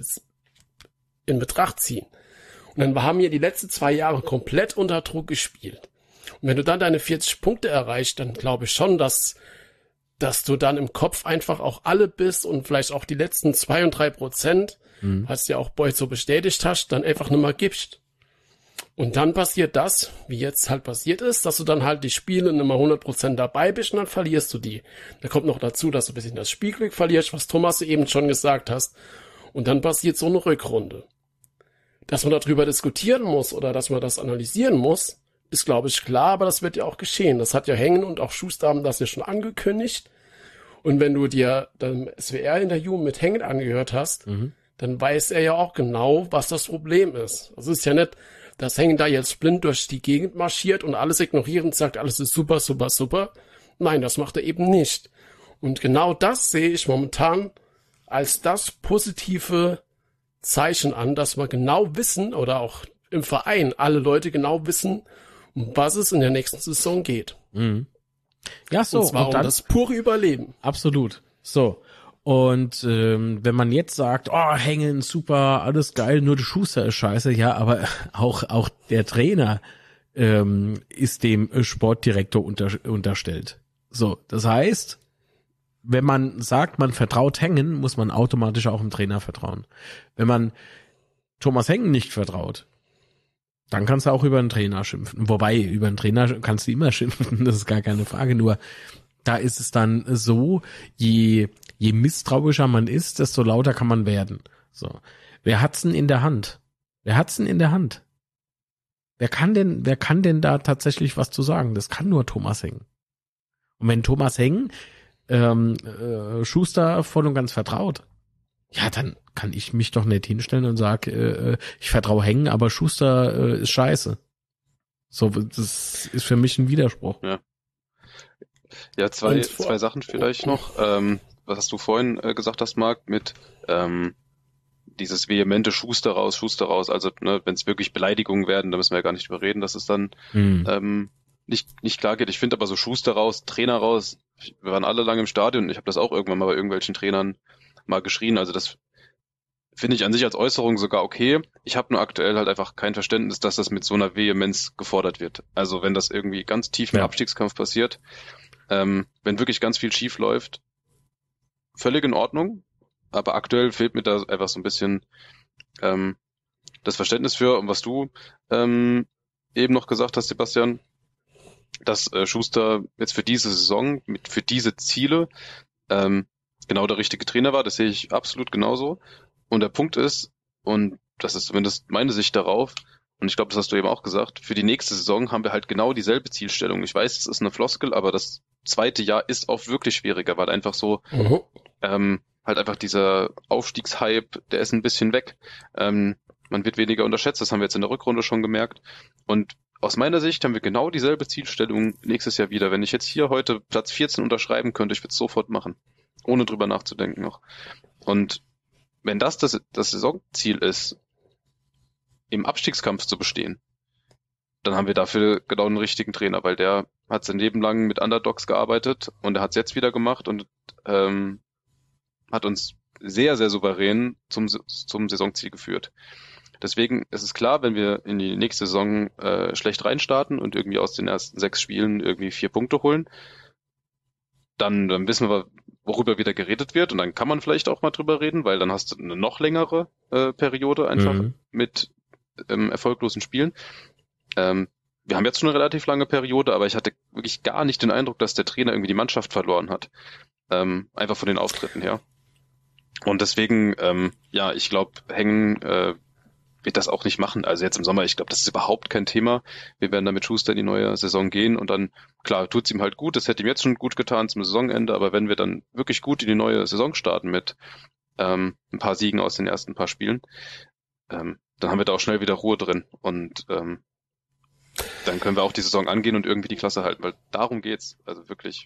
A: in Betracht ziehen. Und dann haben wir die letzten zwei Jahre komplett unter Druck gespielt. Und wenn du dann deine vierzig Punkte erreichst, dann glaube ich schon, dass, dass du dann im Kopf einfach auch alle bist und vielleicht auch die letzten zwei und drei Prozent, mhm. was ja auch Boyd so bestätigt hast, dann einfach nicht mehr gibst. Und dann passiert das, wie jetzt halt passiert ist, dass du dann halt die Spiele nicht mehr hundert Prozent dabei bist, und dann verlierst du die. Da kommt noch dazu, dass du ein bisschen das Spielglück verlierst, was Thomas eben schon gesagt hast. Und dann passiert so eine Rückrunde. Dass man darüber diskutieren muss oder dass man das analysieren muss, ist, glaube ich, klar, aber das wird ja auch geschehen. Das hat ja Hengen und auch Schuster haben das ja schon angekündigt. Und wenn du dir das S W R-Interview mit Hengen angehört hast, mhm. dann weiß er ja auch genau, was das Problem ist. Also es ist ja nicht, dass Hengen da jetzt blind durch die Gegend marschiert und alles ignorierend sagt, alles ist super, super, super. Nein, das macht er eben nicht. Und genau das sehe ich momentan als das positive Zeichen an, dass wir genau wissen, oder auch im Verein alle Leute genau wissen, um was es in der nächsten Saison geht.
B: Mhm. Ja, so.
A: Und zwar
B: und dann,
A: um das pure Überleben.
B: Absolut. So. Und ähm, wenn man jetzt sagt, oh, Hengen, super, alles geil, nur der Schuster ist scheiße, ja, aber auch auch der Trainer ähm, ist dem Sportdirektor unter, unterstellt. So, das heißt, wenn man sagt, man vertraut Hengen, muss man automatisch auch dem Trainer vertrauen. Wenn man Thomas Hengen nicht vertraut, dann kannst du auch über einen Trainer schimpfen. Wobei, über einen Trainer kannst du immer schimpfen, das ist gar keine Frage. Nur da ist es dann so, je, je misstrauischer man ist, desto lauter kann man werden. So. Wer hat's denn in der Hand? Wer hat's denn in der Hand? Wer kann denn, wer kann denn da tatsächlich was zu sagen? Das kann nur Thomas Hengen. Und wenn Thomas Hengen ähm, äh, Schuster voll und ganz vertraut, ja, dann kann ich mich doch nicht hinstellen und sag, äh, ich vertraue Hengen, aber Schuster äh, ist scheiße. So, das ist für mich ein Widerspruch.
C: Ja, ja zwei, zwei Sachen vielleicht noch. Ähm, was hast du vorhin äh, gesagt hast, Marc, mit ähm, dieses vehemente Schuster raus, Schuster raus. Also, ne, wenn es wirklich Beleidigungen werden, da müssen wir ja gar nicht drüber reden, dass es dann hm. ähm, nicht nicht klar geht. Ich finde aber so Schuster raus, Trainer raus. Wir waren alle lange im Stadion. Ich habe das auch irgendwann mal bei irgendwelchen Trainern mal geschrien. Also das finde ich an sich als Äußerung sogar okay. Ich habe nur aktuell halt einfach kein Verständnis, dass das mit so einer Vehemenz gefordert wird. Also wenn das irgendwie ganz tief im ja. Abstiegskampf passiert, ähm, wenn wirklich ganz viel schief läuft, völlig in Ordnung. Aber aktuell fehlt mir da einfach so ein bisschen ähm, das Verständnis für. Und was du ähm, eben noch gesagt hast, Sebastian, dass äh, Schuster jetzt für diese Saison, mit für diese Ziele ähm, genau der richtige Trainer war. Das sehe ich absolut genauso. Und der Punkt ist, und das ist zumindest meine Sicht darauf, und ich glaube, das hast du eben auch gesagt, für die nächste Saison haben wir halt genau dieselbe Zielstellung. Ich weiß, es ist eine Floskel, aber das zweite Jahr ist auch wirklich schwieriger, weil einfach so
A: Mhm.
C: ähm, halt einfach dieser Aufstiegshype, der ist ein bisschen weg. Ähm, man wird weniger unterschätzt, das haben wir jetzt in der Rückrunde schon gemerkt. Und aus meiner Sicht haben wir genau dieselbe Zielstellung nächstes Jahr wieder. Wenn ich jetzt hier heute Platz vierzehn unterschreiben könnte, ich würde es sofort machen, ohne drüber nachzudenken noch. Und wenn das das, das Saisonziel ist, im Abstiegskampf zu bestehen, dann haben wir dafür genau einen richtigen Trainer, weil der hat sein Leben lang mit Underdogs gearbeitet und er hat es jetzt wieder gemacht und ähm, hat uns sehr, sehr souverän zum, zum Saisonziel geführt. Deswegen ist es klar, wenn wir in die nächste Saison äh, schlecht reinstarten und irgendwie aus den ersten sechs Spielen irgendwie vier Punkte holen, dann, dann wissen wir, worüber wieder geredet wird und dann kann man vielleicht auch mal drüber reden, weil dann hast du eine noch längere äh, Periode einfach
B: Mhm.
C: mit ähm, erfolglosen Spielen. Ähm, wir haben jetzt schon eine relativ lange Periode, aber ich hatte wirklich gar nicht den Eindruck, dass der Trainer irgendwie die Mannschaft verloren hat. Ähm, einfach von den Auftritten her. Und deswegen, ähm, ja, ich glaube, Hängen äh, wird das auch nicht machen. Also jetzt im Sommer, ich glaube, das ist überhaupt kein Thema. Wir werden da mit Schuster in die neue Saison gehen und dann, klar, tut's ihm halt gut. Das hätte ihm jetzt schon gut getan zum Saisonende, aber wenn wir dann wirklich gut in die neue Saison starten mit ähm, ein paar Siegen aus den ersten paar Spielen, ähm, dann haben wir da auch schnell wieder Ruhe drin und ähm, dann können wir auch die Saison angehen und irgendwie die Klasse halten, weil darum geht's. Also wirklich,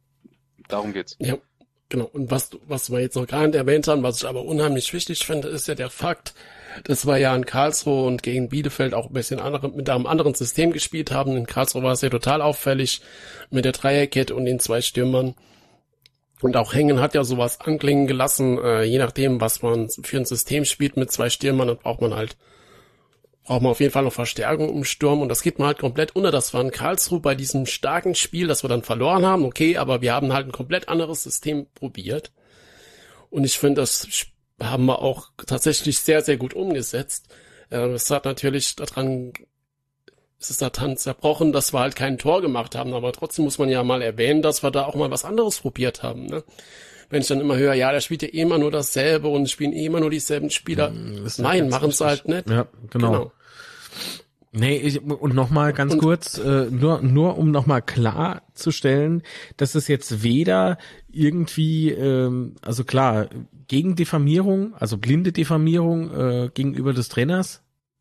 C: darum geht's.
A: Ja, genau. Und was, du- was wir jetzt noch gar nicht erwähnt haben, was ich aber unheimlich wichtig finde, ist ja der Fakt, dass wir ja in Karlsruhe und gegen Bielefeld auch ein bisschen andere, mit einem anderen System gespielt haben. In Karlsruhe war es ja total auffällig mit der Dreierkette und den zwei Stürmern. Und auch Hängen hat ja sowas anklingen gelassen, äh, je nachdem, was man für ein System spielt mit zwei Stürmern, dann braucht man halt, braucht man auf jeden Fall noch Verstärkung im Sturm und das geht man halt komplett unter. Das war in Karlsruhe bei diesem starken Spiel, das wir dann verloren haben, okay, aber wir haben halt ein komplett anderes System probiert. Und ich finde, das haben wir auch tatsächlich sehr, sehr gut umgesetzt. Äh, Es hat natürlich daran, es ist daran zerbrochen, dass wir halt kein Tor gemacht haben, aber trotzdem muss man ja mal erwähnen, dass wir da auch mal was anderes probiert haben, ne? Wenn ich dann immer höre, ja, der spielt ja eh immer nur dasselbe und spielen eh immer nur dieselben Spieler.
B: ist ja
A: Nein,
B: ganz
A: machen sie halt nicht.
B: Ja, genau.
A: Genau.
B: Nee, ich, und nochmal ganz
A: Und-
B: kurz, äh, nur, nur um nochmal klarzustellen, dass es jetzt weder irgendwie, ähm, also klar, gegen Diffamierung, also blinde Diffamierung äh, gegenüber des Trainers,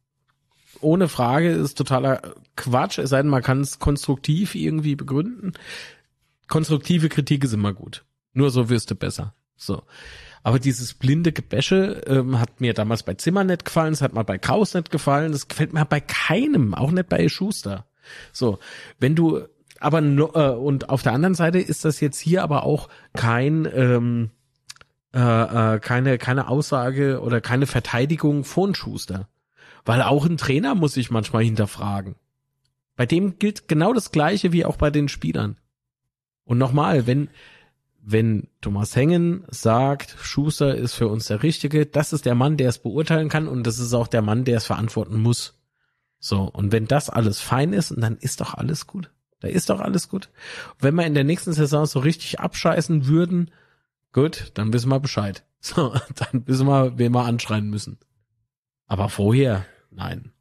B: ohne Frage, ist totaler Quatsch, es sei denn, man kann es konstruktiv irgendwie begründen. Konstruktive Kritik ist immer gut. Nur so wirst du besser. So. Aber dieses blinde Gebäsche ähm, hat mir damals bei Zimmer nicht gefallen, es hat mir bei Kraus nicht gefallen, das gefällt mir bei keinem, auch nicht bei Schuster. So, wenn du, aber no, äh, und auf der anderen Seite ist das jetzt hier aber auch kein, ähm, äh, äh, keine, keine Aussage oder keine Verteidigung von Schuster. Weil auch ein Trainer muss sich manchmal hinterfragen. Bei dem gilt genau das Gleiche wie auch bei den Spielern. Und nochmal, wenn, wenn Thomas Hängen sagt, Schuster ist für uns der Richtige, das ist der Mann, der es beurteilen kann und das ist auch der Mann, der es verantworten muss. So, und wenn das alles fein ist, dann ist doch alles gut. Da ist doch alles gut. Und wenn wir in der nächsten Saison so richtig abscheißen würden, gut, dann wissen wir Bescheid. So, dann wissen wir, wen wir anschreien müssen. Aber vorher, nein.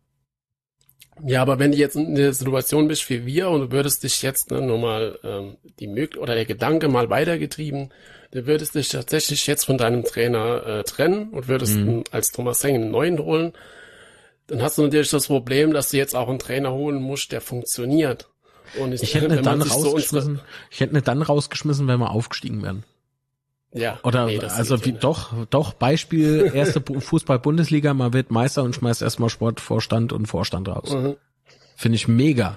A: Ja, aber wenn du jetzt in der Situation bist wie wir und du würdest dich jetzt ne, nur mal ähm, die Möglichkeit oder der Gedanke mal weitergetrieben, du würdest dich tatsächlich jetzt von deinem Trainer äh, trennen und würdest
B: Mhm.
A: einen, als Thomas Hängen einen neuen holen, dann hast du natürlich das Problem, dass du jetzt auch einen Trainer holen musst, der funktioniert. Und
B: Ich hätte
A: wenn
B: nicht
A: man
B: dann
A: sich so
B: rausgeschmissen, ich hätte nicht dann rausgeschmissen, wenn wir aufgestiegen wären.
A: Ja,
B: Oder
A: nee, das
B: also
A: geht
B: wie
A: ja nicht.
B: doch, doch, Beispiel erste Bu- Fußball-Bundesliga, man wird Meister und schmeißt erstmal Sportvorstand und Vorstand raus.
A: Mhm.
B: Finde ich mega.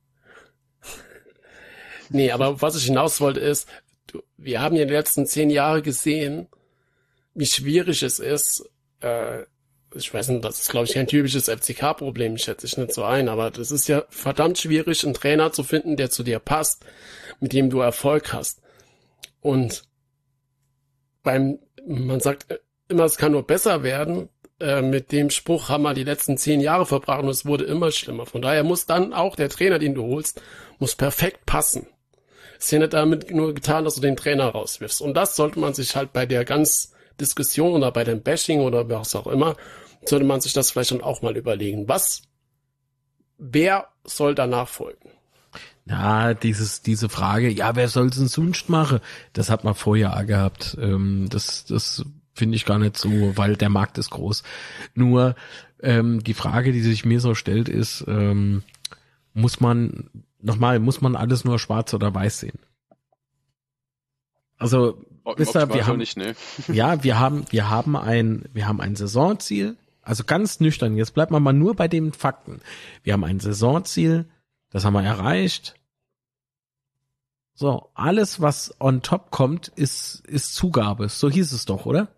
A: Nee, aber was ich hinaus wollte ist, du, wir haben ja die letzten zehn Jahre gesehen, wie schwierig es ist, äh, ich weiß nicht, das ist glaube ich kein typisches F C K-Problem, schätze ich nicht so ein, aber das ist ja verdammt schwierig, einen Trainer zu finden, der zu dir passt, mit dem du Erfolg hast. Und beim, man sagt immer, es kann nur besser werden, äh, mit dem Spruch haben wir die letzten zehn Jahre verbracht und es wurde immer schlimmer. Von daher muss dann auch der Trainer, den du holst, muss perfekt passen. Ist ja nicht damit nur getan, dass du den Trainer rauswirfst. Und das sollte man sich halt bei der ganzen Diskussion oder bei dem Bashing oder was auch immer, sollte man sich das vielleicht dann auch mal überlegen. Was, wer soll danach folgen?
B: Ja, dieses, diese Frage, ja, wer soll's denn sonst machen? Das hat man vorher auch gehabt. Ähm, das, das finde ich gar nicht so, weil der Markt ist groß. Nur, ähm, die Frage, die sich mir so stellt, ist, ähm, muss man, nochmal, muss man alles nur schwarz oder weiß sehen? Also, wisst ihr, wir haben,
C: nicht, ne?
B: ja, wir haben, wir haben ein, wir haben ein Saisonziel. Also ganz nüchtern. Jetzt bleibt man mal nur bei den Fakten. Wir haben ein Saisonziel. Das haben wir erreicht. So, alles, was on top kommt, ist, ist Zugabe. So hieß es doch, oder?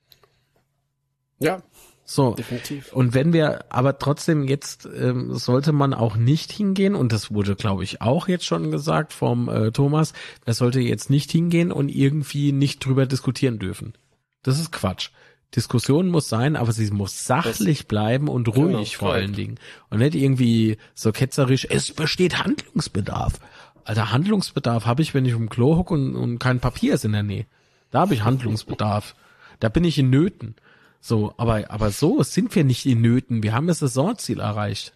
A: Ja,
B: so.
A: Definitiv.
B: Und wenn wir, aber trotzdem jetzt, ähm, sollte man auch nicht hingehen, und das wurde, glaube ich, auch jetzt schon gesagt vom äh, Thomas, er sollte jetzt nicht hingehen und irgendwie nicht drüber diskutieren dürfen. Das ist Quatsch. Diskussion muss sein, aber sie muss sachlich das, bleiben und ruhig genau, vor allen Dingen. Und nicht irgendwie so ketzerisch, es besteht Handlungsbedarf. Alter, Handlungsbedarf habe ich, wenn ich um Klo hocke und, und kein Papier ist in der Nähe. Da habe ich Handlungsbedarf. Da bin ich in Nöten. So, aber, aber so sind wir nicht in Nöten. Wir haben das Saisonziel erreicht.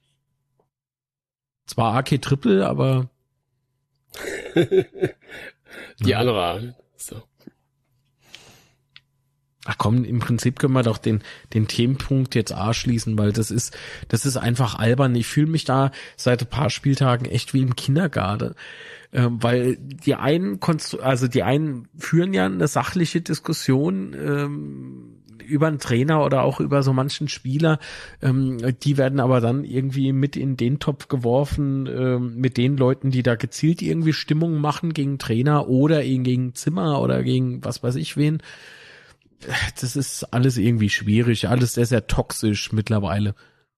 B: Zwar A K Triple, aber
A: die ja. andere. So.
B: Ach komm, im Prinzip können wir doch den den Themenpunkt jetzt anschließen, weil das ist das ist einfach albern. Ich fühle mich da seit ein paar Spieltagen echt wie im Kindergarten, ähm, weil die einen konstru- also die einen führen ja eine sachliche Diskussion ähm, über einen Trainer oder auch über so manchen Spieler, ähm, die werden aber dann irgendwie mit in den Topf geworfen ähm, mit den Leuten, die da gezielt irgendwie Stimmung machen gegen Trainer oder gegen Zimmer oder gegen was weiß ich wen. Das ist alles irgendwie schwierig, alles sehr, sehr toxisch mittlerweile.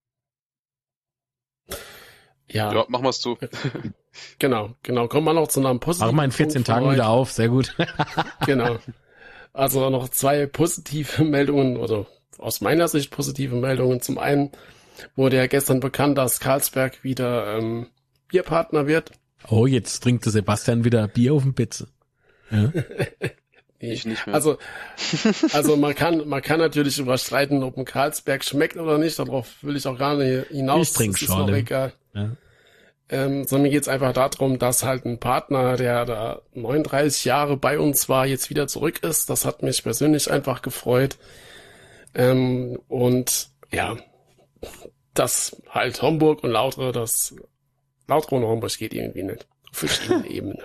A: Ja,
C: ja machen wir es zu.
A: Genau, genau. Kommen wir noch zu einem positiven
B: Machen wir in vierzehn Tagen wieder auf, sehr gut.
A: Genau. Also noch zwei positive Meldungen, oder aus meiner Sicht positive Meldungen. Zum einen wurde ja gestern bekannt, dass Carlsberg wieder ähm, Bierpartner wird.
B: Oh, jetzt trinkt der Sebastian wieder Bier auf den Pizza. Ja.
C: Ich nicht mehr.
A: Also, also man kann, man kann natürlich überstreiten, ob ein Carlsberg schmeckt oder nicht. Darauf will ich auch gar nicht hinaus.
B: Ich trinke schon.
A: Ist noch egal.
B: Ja.
A: Ähm, sondern mir geht's einfach darum, dass halt ein Partner, der da neununddreißig Jahre bei uns war, jetzt wieder zurück ist. Das hat mich persönlich einfach gefreut. Ähm, und ja, dass halt Homburg und Lautre, das Lautre und Homburg geht irgendwie nicht. Auf verschiedenen Ebenen.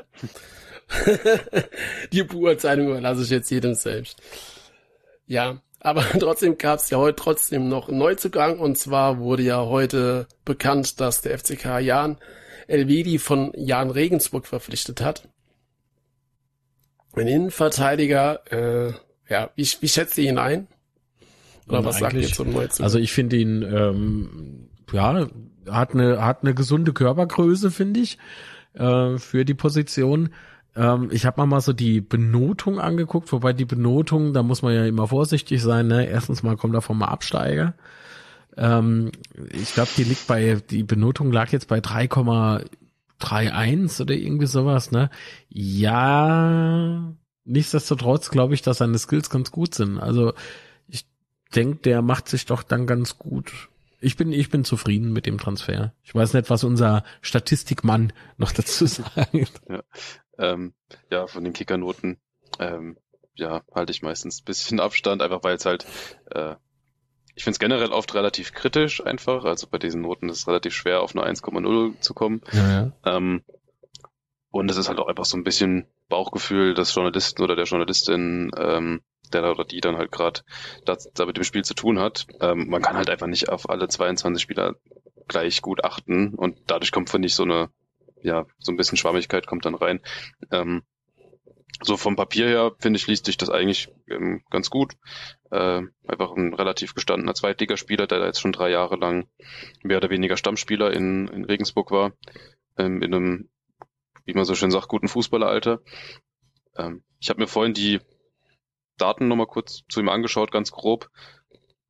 A: Die Beurteilung überlasse ich jetzt jedem selbst. Ja, aber trotzdem gab es ja heute trotzdem noch einen Neuzugang, und zwar wurde ja heute bekannt, dass der F C K Jan Elvedi von Jan Regensburg verpflichtet hat. Ein Innenverteidiger, äh, ja, wie, wie schätzt ihr ihn ein? Oder
B: und
A: was sagt ihr zum Neuzugang?
B: Also ich finde ihn, ähm, ja, hat eine, hat eine gesunde Körpergröße, finde ich, äh, für die Position. Ähm, ich habe mir mal so die Benotung angeguckt, wobei die Benotung, da muss man ja immer vorsichtig sein, ne? Erstens mal kommt da vom Absteiger. Ähm, ich glaube, die liegt bei, die Benotung lag jetzt bei drei Komma einunddreißig oder irgendwie sowas, ne? Ja, nichtsdestotrotz glaube ich, dass seine Skills ganz gut sind. Also ich denke, der macht sich doch dann ganz gut. Ich bin, ich bin zufrieden mit dem Transfer. Ich weiß nicht, was unser Statistikmann noch dazu sagt.
C: Ja. Ähm, ja, von den Kickernoten, ähm, ja, halte ich meistens ein bisschen Abstand, einfach weil es halt, äh, ich finde es generell oft relativ kritisch einfach, also bei diesen Noten ist es relativ schwer, auf eine eins Komma null zu kommen.
B: Ja, ja.
C: Ähm, und es ist halt auch einfach so ein bisschen Bauchgefühl des Journalisten oder der Journalistin, ähm, der oder die dann halt gerade da, da mit dem Spiel zu tun hat. Ähm, man kann halt einfach nicht auf alle zweiundzwanzig Spieler gleich gut achten, und dadurch kommt, finde ich, so eine ja, so ein bisschen Schwammigkeit kommt dann rein. Ähm, so vom Papier her, finde ich, liest sich das eigentlich ähm, ganz gut. Äh, einfach ein relativ gestandener Zweitligaspieler, der da jetzt schon drei Jahre lang mehr oder weniger Stammspieler in, in Regensburg war. Ähm, in einem, wie man so schön sagt, guten Fußballeralter. Ähm, ich habe mir vorhin die Daten nochmal kurz zu ihm angeschaut, ganz grob.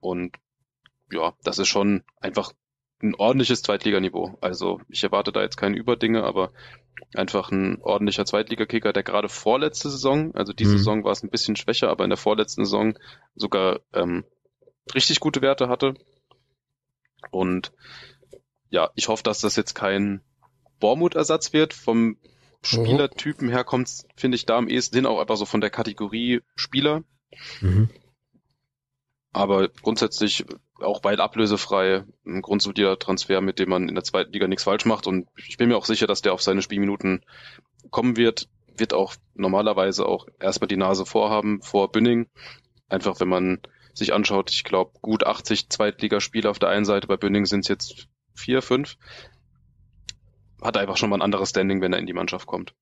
C: Und ja, das ist schon einfach ein ordentliches Zweitliganiveau. Also ich erwarte da jetzt keine Überdinge, aber einfach ein ordentlicher Zweitligakicker, der gerade vorletzte Saison, also diese
B: Mhm.
C: Saison war es ein bisschen schwächer, aber in der vorletzten Saison sogar ähm, richtig gute Werte hatte. Und ja, ich hoffe, dass das jetzt kein Bournemouth-Ersatz wird. Vom Spielertypen her kommt's, finde ich, da am ehesten hin, auch einfach so von der Kategorie Spieler.
B: Mhm.
C: Aber grundsätzlich auch weit ablösefrei, ein grundsolider Transfer, mit dem man in der zweiten Liga nichts falsch macht. Und ich bin mir auch sicher, dass der auf seine Spielminuten kommen wird. Wird auch normalerweise auch erstmal die Nase vorhaben vor Bünning. Einfach wenn man sich anschaut, ich glaube gut achtzig Zweitligaspiele auf der einen Seite, bei Bünning sind es jetzt vier, fünf. Hat einfach schon mal ein anderes Standing, wenn er in die Mannschaft kommt.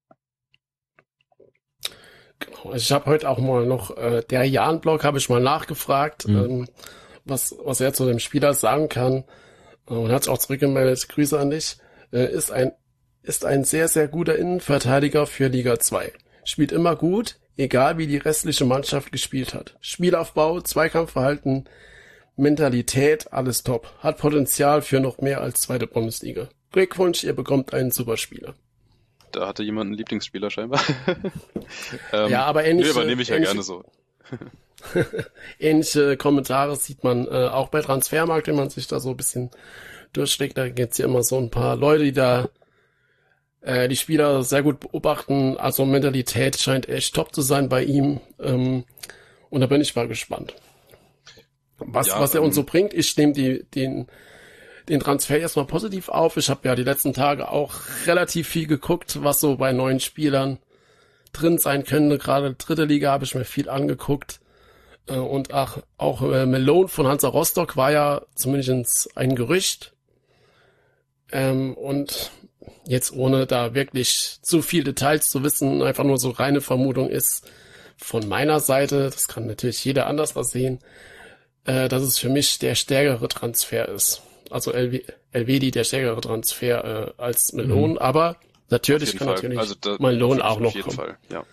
A: Genau. Also ich habe heute auch mal noch, äh, der Jan-Blog habe ich mal nachgefragt,
B: Mhm.
A: ähm, was, was er zu dem Spieler sagen kann. Äh, und hat sich auch zurückgemeldet, Grüße an dich. Äh, ist ein, ist ein sehr, sehr guter Innenverteidiger für Liga zwei. Spielt immer gut, egal wie die restliche Mannschaft gespielt hat. Spielaufbau, Zweikampfverhalten, Mentalität, alles top. Hat Potenzial für noch mehr als zweite Bundesliga. Glückwunsch, ihr bekommt einen Superspieler.
C: Da hatte jemand einen Lieblingsspieler scheinbar. ähm,
A: Ja, aber ähnliche,
C: nee, übernehme ich ja
A: ähnliche,
C: gerne so.
A: ähnliche Kommentare sieht man äh, auch bei Transfermarkt, wenn man sich da so ein bisschen durchschlägt. Da gibt's ja immer so ein paar Leute, die da äh, die Spieler sehr gut beobachten. Also Mentalität scheint echt top zu sein bei ihm. Ähm, und da bin ich mal gespannt, was,
C: Ja,
A: was er uns
C: ähm,
A: so bringt. Ich nehme die, den, den Transfer erstmal positiv auf. Ich habe ja die letzten Tage auch relativ viel geguckt, was so bei neuen Spielern drin sein könnte. Gerade dritte Liga habe ich mir viel angeguckt. Äh, und ach, auch äh, Malone von Hansa Rostock war ja zumindest ein Gerücht. Ähm, und jetzt ohne da wirklich zu viel Details zu wissen, einfach nur so reine Vermutung ist von meiner Seite, das kann natürlich jeder anders sehen, äh, dass es für mich der stärkere Transfer ist. Also Elvedi der stärkere Transfer äh, als Malone,
B: Mhm.
A: aber natürlich
C: Auf jeden
A: kann
C: Fall.
A: natürlich
C: Also da
A: Malone
C: fühle ich
A: auch noch
C: auf jeden
A: kommen.
C: Fall, ja.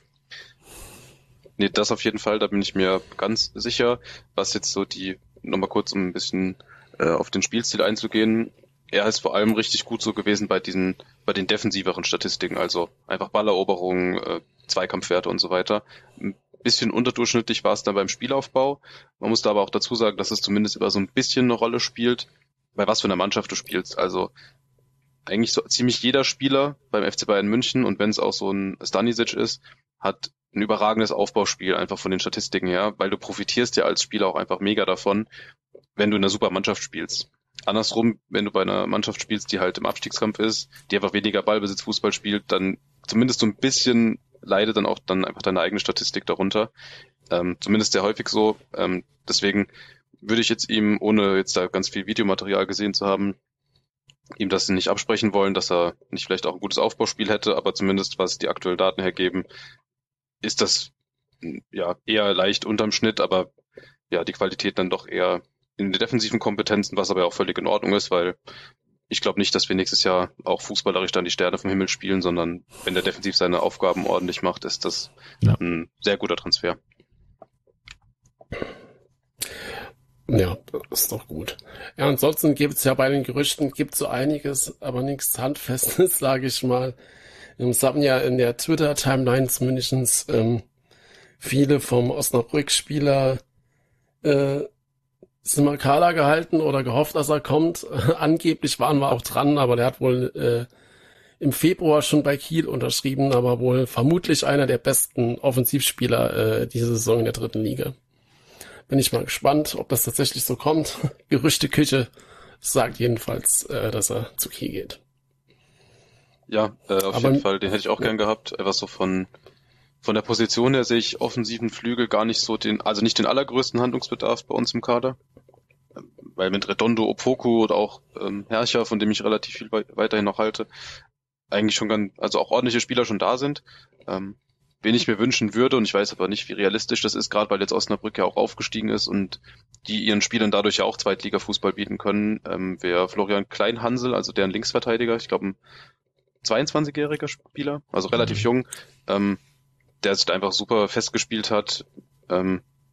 C: Nee, das auf jeden Fall, da bin ich mir ganz sicher. Was jetzt so die, nochmal kurz um ein bisschen äh, auf den Spielstil einzugehen, er ist vor allem richtig gut so gewesen bei diesen, bei den defensiveren Statistiken, also einfach Balleroberung, äh, Zweikampfwerte und so weiter. Ein bisschen unterdurchschnittlich war es dann beim Spielaufbau. Man muss da aber auch dazu sagen, dass es zumindest über so ein bisschen eine Rolle spielt, bei was für einer Mannschaft du spielst. Also eigentlich so ziemlich jeder Spieler beim F C Bayern München, und wenn es auch so ein Stanisic ist, hat ein überragendes Aufbauspiel einfach von den Statistiken her, weil du profitierst ja als Spieler auch einfach mega davon, wenn du in einer super Mannschaft spielst. Andersrum, wenn du bei einer Mannschaft spielst, die halt im Abstiegskampf ist, die einfach weniger Ballbesitz Fußball spielt, dann zumindest so ein bisschen leidet dann auch dann einfach deine eigene Statistik darunter. Ähm, zumindest sehr häufig so. Ähm, deswegen würde ich jetzt ihm, ohne jetzt da ganz viel Videomaterial gesehen zu haben, ihm das nicht absprechen wollen, dass er nicht vielleicht auch ein gutes Aufbauspiel hätte, aber zumindest was die aktuellen Daten hergeben, ist das ja eher leicht unterm Schnitt, aber ja, die Qualität dann doch eher in den defensiven Kompetenzen, was aber auch völlig in Ordnung ist, weil ich glaube nicht, dass wir nächstes Jahr auch fußballerisch dann die Sterne vom Himmel spielen, sondern wenn der defensiv seine Aufgaben ordentlich macht, ist das
B: Ja.
C: ein sehr guter Transfer.
A: Ja, das ist doch gut. Ja, ansonsten gibt's ja bei den Gerüchten gibt's so einiges, aber nichts Handfestes, sage ich mal. Es haben ja in der Twitter-Timeline zumindest ähm, viele vom Osnabrück-Spieler äh, Simakala gehalten oder gehofft, dass er kommt. Angeblich waren wir auch dran, aber der hat wohl äh, im Februar schon bei Kiel unterschrieben, aber wohl vermutlich einer der besten Offensivspieler äh, diese Saison in der dritten Liga. Bin ich mal gespannt, ob das tatsächlich so kommt. Gerüchteküche sagt jedenfalls, äh, dass er zu Kiel geht.
C: Ja, äh, auf
A: Aber-
C: jeden Fall, den hätte ich auch
A: ja.
C: gern gehabt. Einfach so von von der Position her sehe ich offensiven Flügel gar nicht so den, also nicht den allergrößten Handlungsbedarf bei uns im Kader. Weil mit Redondo, Opoku oder auch ähm, Herrcher, von dem ich relativ viel wei- weiterhin noch halte, eigentlich schon ganz, also auch ordentliche Spieler schon da sind. Ähm, wen ich mir wünschen würde, und ich weiß aber nicht, wie realistisch das ist, gerade weil jetzt Osnabrück ja auch aufgestiegen ist und die ihren Spielern dadurch ja auch Zweitliga-Fußball bieten können, ähm, wäre Florian Kleinhansel, also deren Linksverteidiger, ich glaube ein zweiundzwanzigjähriger Spieler, also relativ
B: Mhm.
C: jung, ähm, der sich da einfach super festgespielt hat, ähm,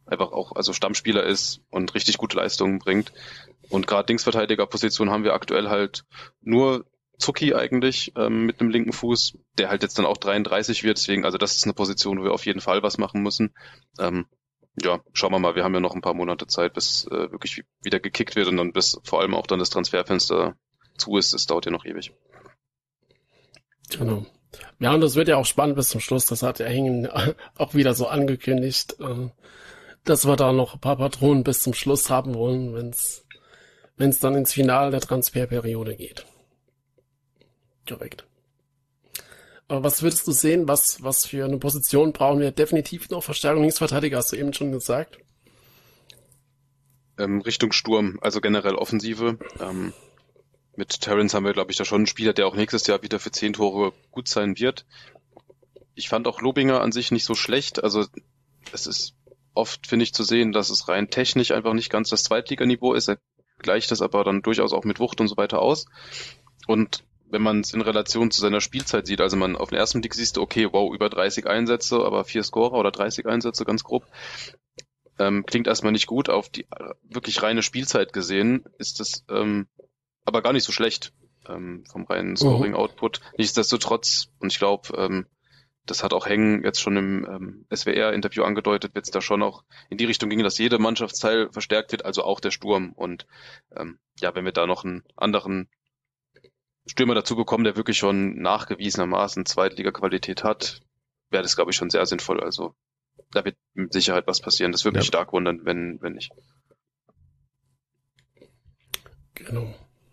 C: einfach auch also Stammspieler ist und richtig gute Leistungen bringt. Und gerade Linksverteidigerposition haben wir aktuell halt nur Zucki eigentlich ähm, mit einem linken Fuß, der halt jetzt dann auch dreiunddreißig wird. Deswegen, also das ist eine Position, wo wir auf jeden Fall was machen müssen. Ähm, ja, schauen wir mal. Wir haben ja noch ein paar Monate Zeit, bis äh, wirklich wieder gekickt wird und dann bis vor allem auch dann das Transferfenster zu ist. Das dauert ja noch ewig.
A: Genau. Ja, und das wird ja auch spannend bis zum Schluss. Das hat der Hengen auch wieder so angekündigt, äh, dass wir da noch ein paar Patronen bis zum Schluss haben wollen, wenn es wenn es dann ins Finale der Transferperiode geht. Korrekt. Aber was würdest du sehen, was was für eine Position brauchen wir? Definitiv noch Verstärkung Linksverteidiger, hast du eben schon gesagt.
C: Ähm, Richtung Sturm, also generell Offensive. Ähm, mit Terrence haben wir, glaube ich, da schon einen Spieler, der auch nächstes Jahr wieder für zehn Tore gut sein wird. Ich fand auch Lobinger an sich nicht so schlecht. Also es ist oft, finde ich, zu sehen, dass es rein technisch einfach nicht ganz das Zweitliganiveau ist. Er gleicht das aber dann durchaus auch mit Wucht und so weiter aus. Und wenn man es in Relation zu seiner Spielzeit sieht, also man auf den ersten Blick siehst du, okay, wow, über dreißig Einsätze, aber vier Scorer oder dreißig Einsätze, ganz grob, ähm, klingt erstmal nicht gut. Auf die äh, wirklich reine Spielzeit gesehen ist das ähm, aber gar nicht so schlecht ähm, vom reinen Scoring-Output. Mhm. Nichtsdestotrotz, und ich glaube, ähm, das hat auch Hengen jetzt schon im ähm, S W R-Interview angedeutet, wird es da schon auch in die Richtung gehen, dass jeder Mannschaftsteil verstärkt wird, also auch der Sturm. Und ähm, ja, wenn wir da noch einen anderen Stürmer dazu bekommen, der wirklich schon nachgewiesenermaßen Zweitliga-Qualität hat, wäre das, glaube ich, schon sehr sinnvoll. Also da wird mit Sicherheit was passieren. Das würde mich ja stark wundern, wenn wenn nicht.
A: Genau.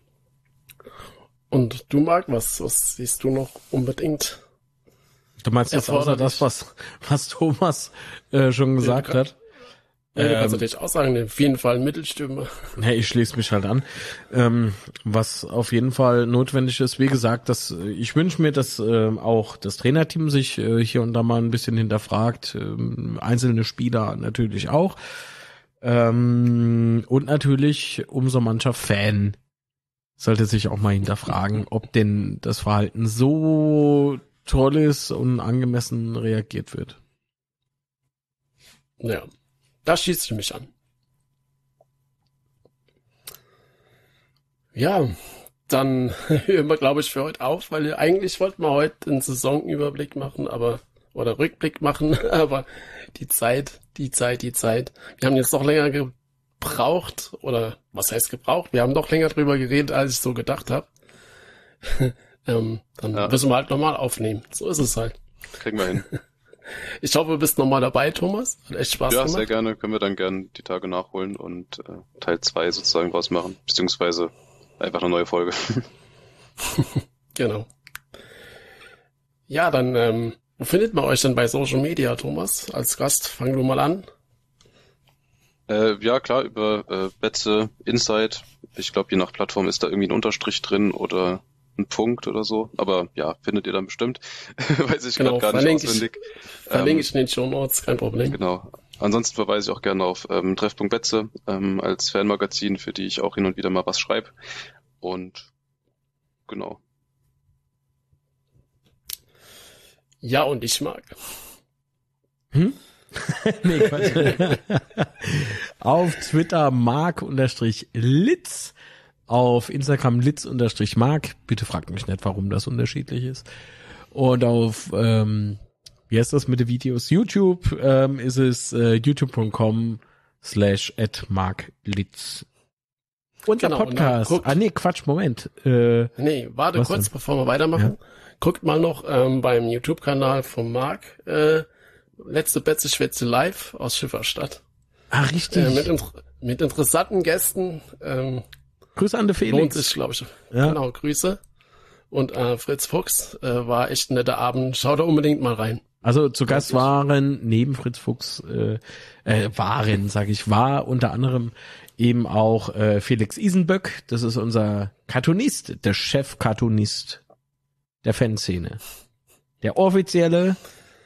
A: Und du, Marc, was, was siehst du noch unbedingt?
B: Du meinst jetzt außer das, was, was Thomas äh, schon gesagt ja, hat?
A: Ja, du kannst ähm, natürlich auch sagen, auf jeden Fall ein Mittelstürmer.
B: Ja, ich schließe mich halt an. Ähm, was auf jeden Fall notwendig ist, wie gesagt, dass ich wünsche mir, dass äh, auch das Trainerteam sich äh, hier und da mal ein bisschen hinterfragt, äh, einzelne Spieler natürlich auch. Ähm, und natürlich umso mancher Fan sollte sich auch mal hinterfragen, ob denn das Verhalten so toll ist und angemessen reagiert wird.
A: Ja. Da schießt du mich an. Ja, dann hören wir, glaube ich, für heute auf, weil eigentlich wollten wir heute einen Saisonüberblick machen, aber oder Rückblick machen, aber die Zeit, die Zeit, die Zeit. Wir haben jetzt noch länger gebraucht, oder was heißt gebraucht? Wir haben doch länger drüber geredet, als ich so gedacht habe. ähm, dann ja. müssen wir halt nochmal aufnehmen. So ist es halt.
C: Kriegen wir hin.
A: Ich hoffe, du bist nochmal dabei, Thomas. Hat echt Spaß
C: ja,
A: gemacht.
C: Ja, sehr gerne. Können wir dann gerne die Tage nachholen und äh, Teil zwei sozusagen draus machen. Beziehungsweise einfach eine neue Folge.
A: Genau. Ja, dann, ähm, wo findet man euch denn bei Social Media, Thomas? Als Gast, fang du mal an.
C: Äh, ja, klar, über äh, Betze, Insight. Ich glaube, je nach Plattform ist da irgendwie ein Unterstrich drin oder ein Punkt oder so. Aber ja, findet ihr dann bestimmt. Weiß ich
A: genau,
C: gerade gar nicht auswendig.
A: Ich, verlinke ähm, ich in den Shownotes, kein Problem.
C: Genau. Ansonsten verweise ich auch gerne auf ähm, Treffpunkt Betze ähm, als Fanmagazin, für die ich auch hin und wieder mal was schreibe. Und genau.
A: Ja, und ich mag.
B: Hm? Nee, Quatsch. Auf Twitter mark-litz, auf Instagram litz-mark. Bitte fragt mich nicht, warum das unterschiedlich ist. Und auf, ähm, wie heißt das mit den Videos? YouTube ähm, ist es äh, youtube.com slash at marklitz. Unser genau, Podcast. Guckt, ah nee, Quatsch, Moment. Äh,
A: nee, warte kurz, denn? bevor wir weitermachen. Ja? Guckt mal noch ähm, beim YouTube-Kanal von Marc äh, letzte Betze Schwätze live aus Schifferstadt.
B: Ah, richtig.
A: Äh, mit, in, mit interessanten Gästen. Ähm,
B: Grüße an den Felix.
A: Lohnt sich, glaube ich. Ja. Genau, Grüße. Und äh, Fritz Fuchs äh, war echt ein netter Abend. Schaut da unbedingt mal rein.
B: Also zu Gast waren neben Fritz Fuchs äh, äh, waren, sage ich, war unter anderem eben auch äh, Felix Isenböck. Das ist unser Cartoonist, der Chef-Cartoonist der Fanszene. Der offizielle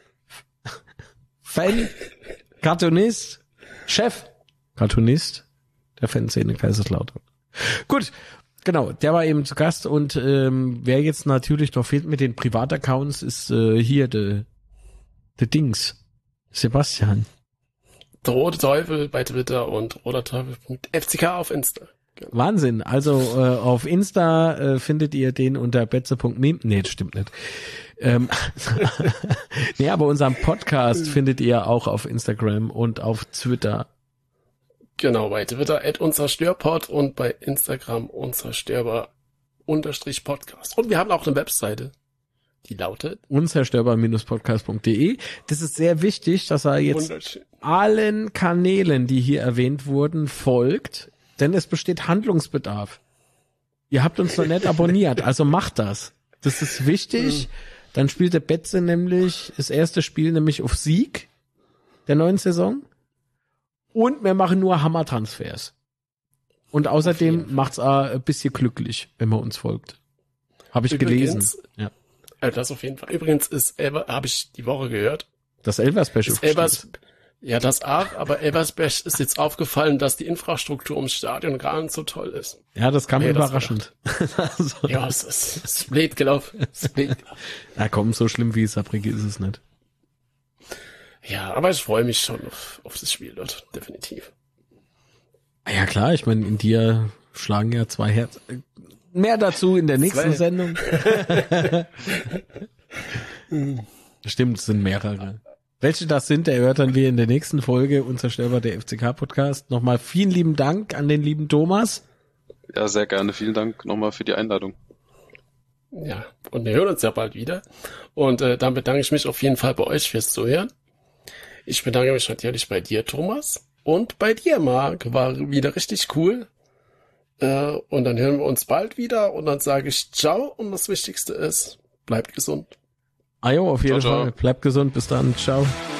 B: Fan-Cartoonist, Chef-Cartoonist der Fanszene Kaiserslautern. Gut, genau, der war eben zu Gast und ähm, wer jetzt natürlich noch fehlt mit den Privataccounts ist äh, hier der der Dings, Sebastian.
A: der Rote Teufel bei Twitter und roterteufel punkt f c k auf Insta. Genau.
B: Wahnsinn. Also äh, auf Insta äh, findet ihr den unter betze punkt meme. Nee, das stimmt nicht. Ähm, nee, aber unseren Podcast findet ihr auch auf Instagram und auf Twitter.
A: Genau, bei Twitter at unzerstörpod und bei Instagram unzerstörbar unterstrich Podcast. Und wir haben auch eine Webseite, die lautet
B: unzerstörbar Bindestrich podcast punkt de. Das ist sehr wichtig, dass er jetzt allen Kanälen, die hier erwähnt wurden, folgt, denn es besteht Handlungsbedarf. Ihr habt uns noch nicht abonniert, also macht das. Das ist wichtig. Dann spielt der Betze nämlich das erste Spiel nämlich auf Sieg der neuen Saison. Und wir machen nur Hammer-Transfers. Und außerdem macht's auch ein bisschen glücklich, wenn man uns folgt. Habe ich
A: Übrigens,
B: gelesen. Ja.
A: Äh, das auf jeden Fall. Übrigens ist Elber, habe ich die Woche gehört.
B: Das Elversberg.
A: Elvers, ja, das auch, aber Elversberg ist jetzt aufgefallen, dass die Infrastruktur ums Stadion gar nicht so toll ist.
B: Ja, das kam
A: Nee, das
B: überraschend. also,
A: Ja, es ist, es ist blöd gelaufen. Es ist blöd.
B: na komm, so schlimm wie Saarbrücken ist es nicht.
A: Ja, aber ich freue mich schon auf, auf das Spiel dort, definitiv.
B: Ja klar, ich meine, in dir schlagen ja zwei Herzen. Mehr dazu in der nächsten
A: Zwei.
B: Sendung. Stimmt, es sind mehrere. Welche das sind, erörtern wir in der nächsten Folge Unzerstörbar, der F C K-Podcast. Nochmal vielen lieben Dank an den lieben Thomas.
C: Ja, sehr gerne. Vielen Dank nochmal für die Einladung.
A: Ja, und wir hören uns ja bald wieder. Und äh, dann bedanke ich mich auf jeden Fall bei euch fürs Zuhören. Ich bedanke mich natürlich bei dir, Thomas. Und bei dir, Marc. War wieder richtig cool. Äh, und dann hören wir uns bald wieder. Und dann sage ich ciao. Und das Wichtigste ist, bleibt gesund.
B: Ajo, auf jeden
C: Ciao, ciao.
B: Fall. Bleibt gesund. Bis dann. Ciao.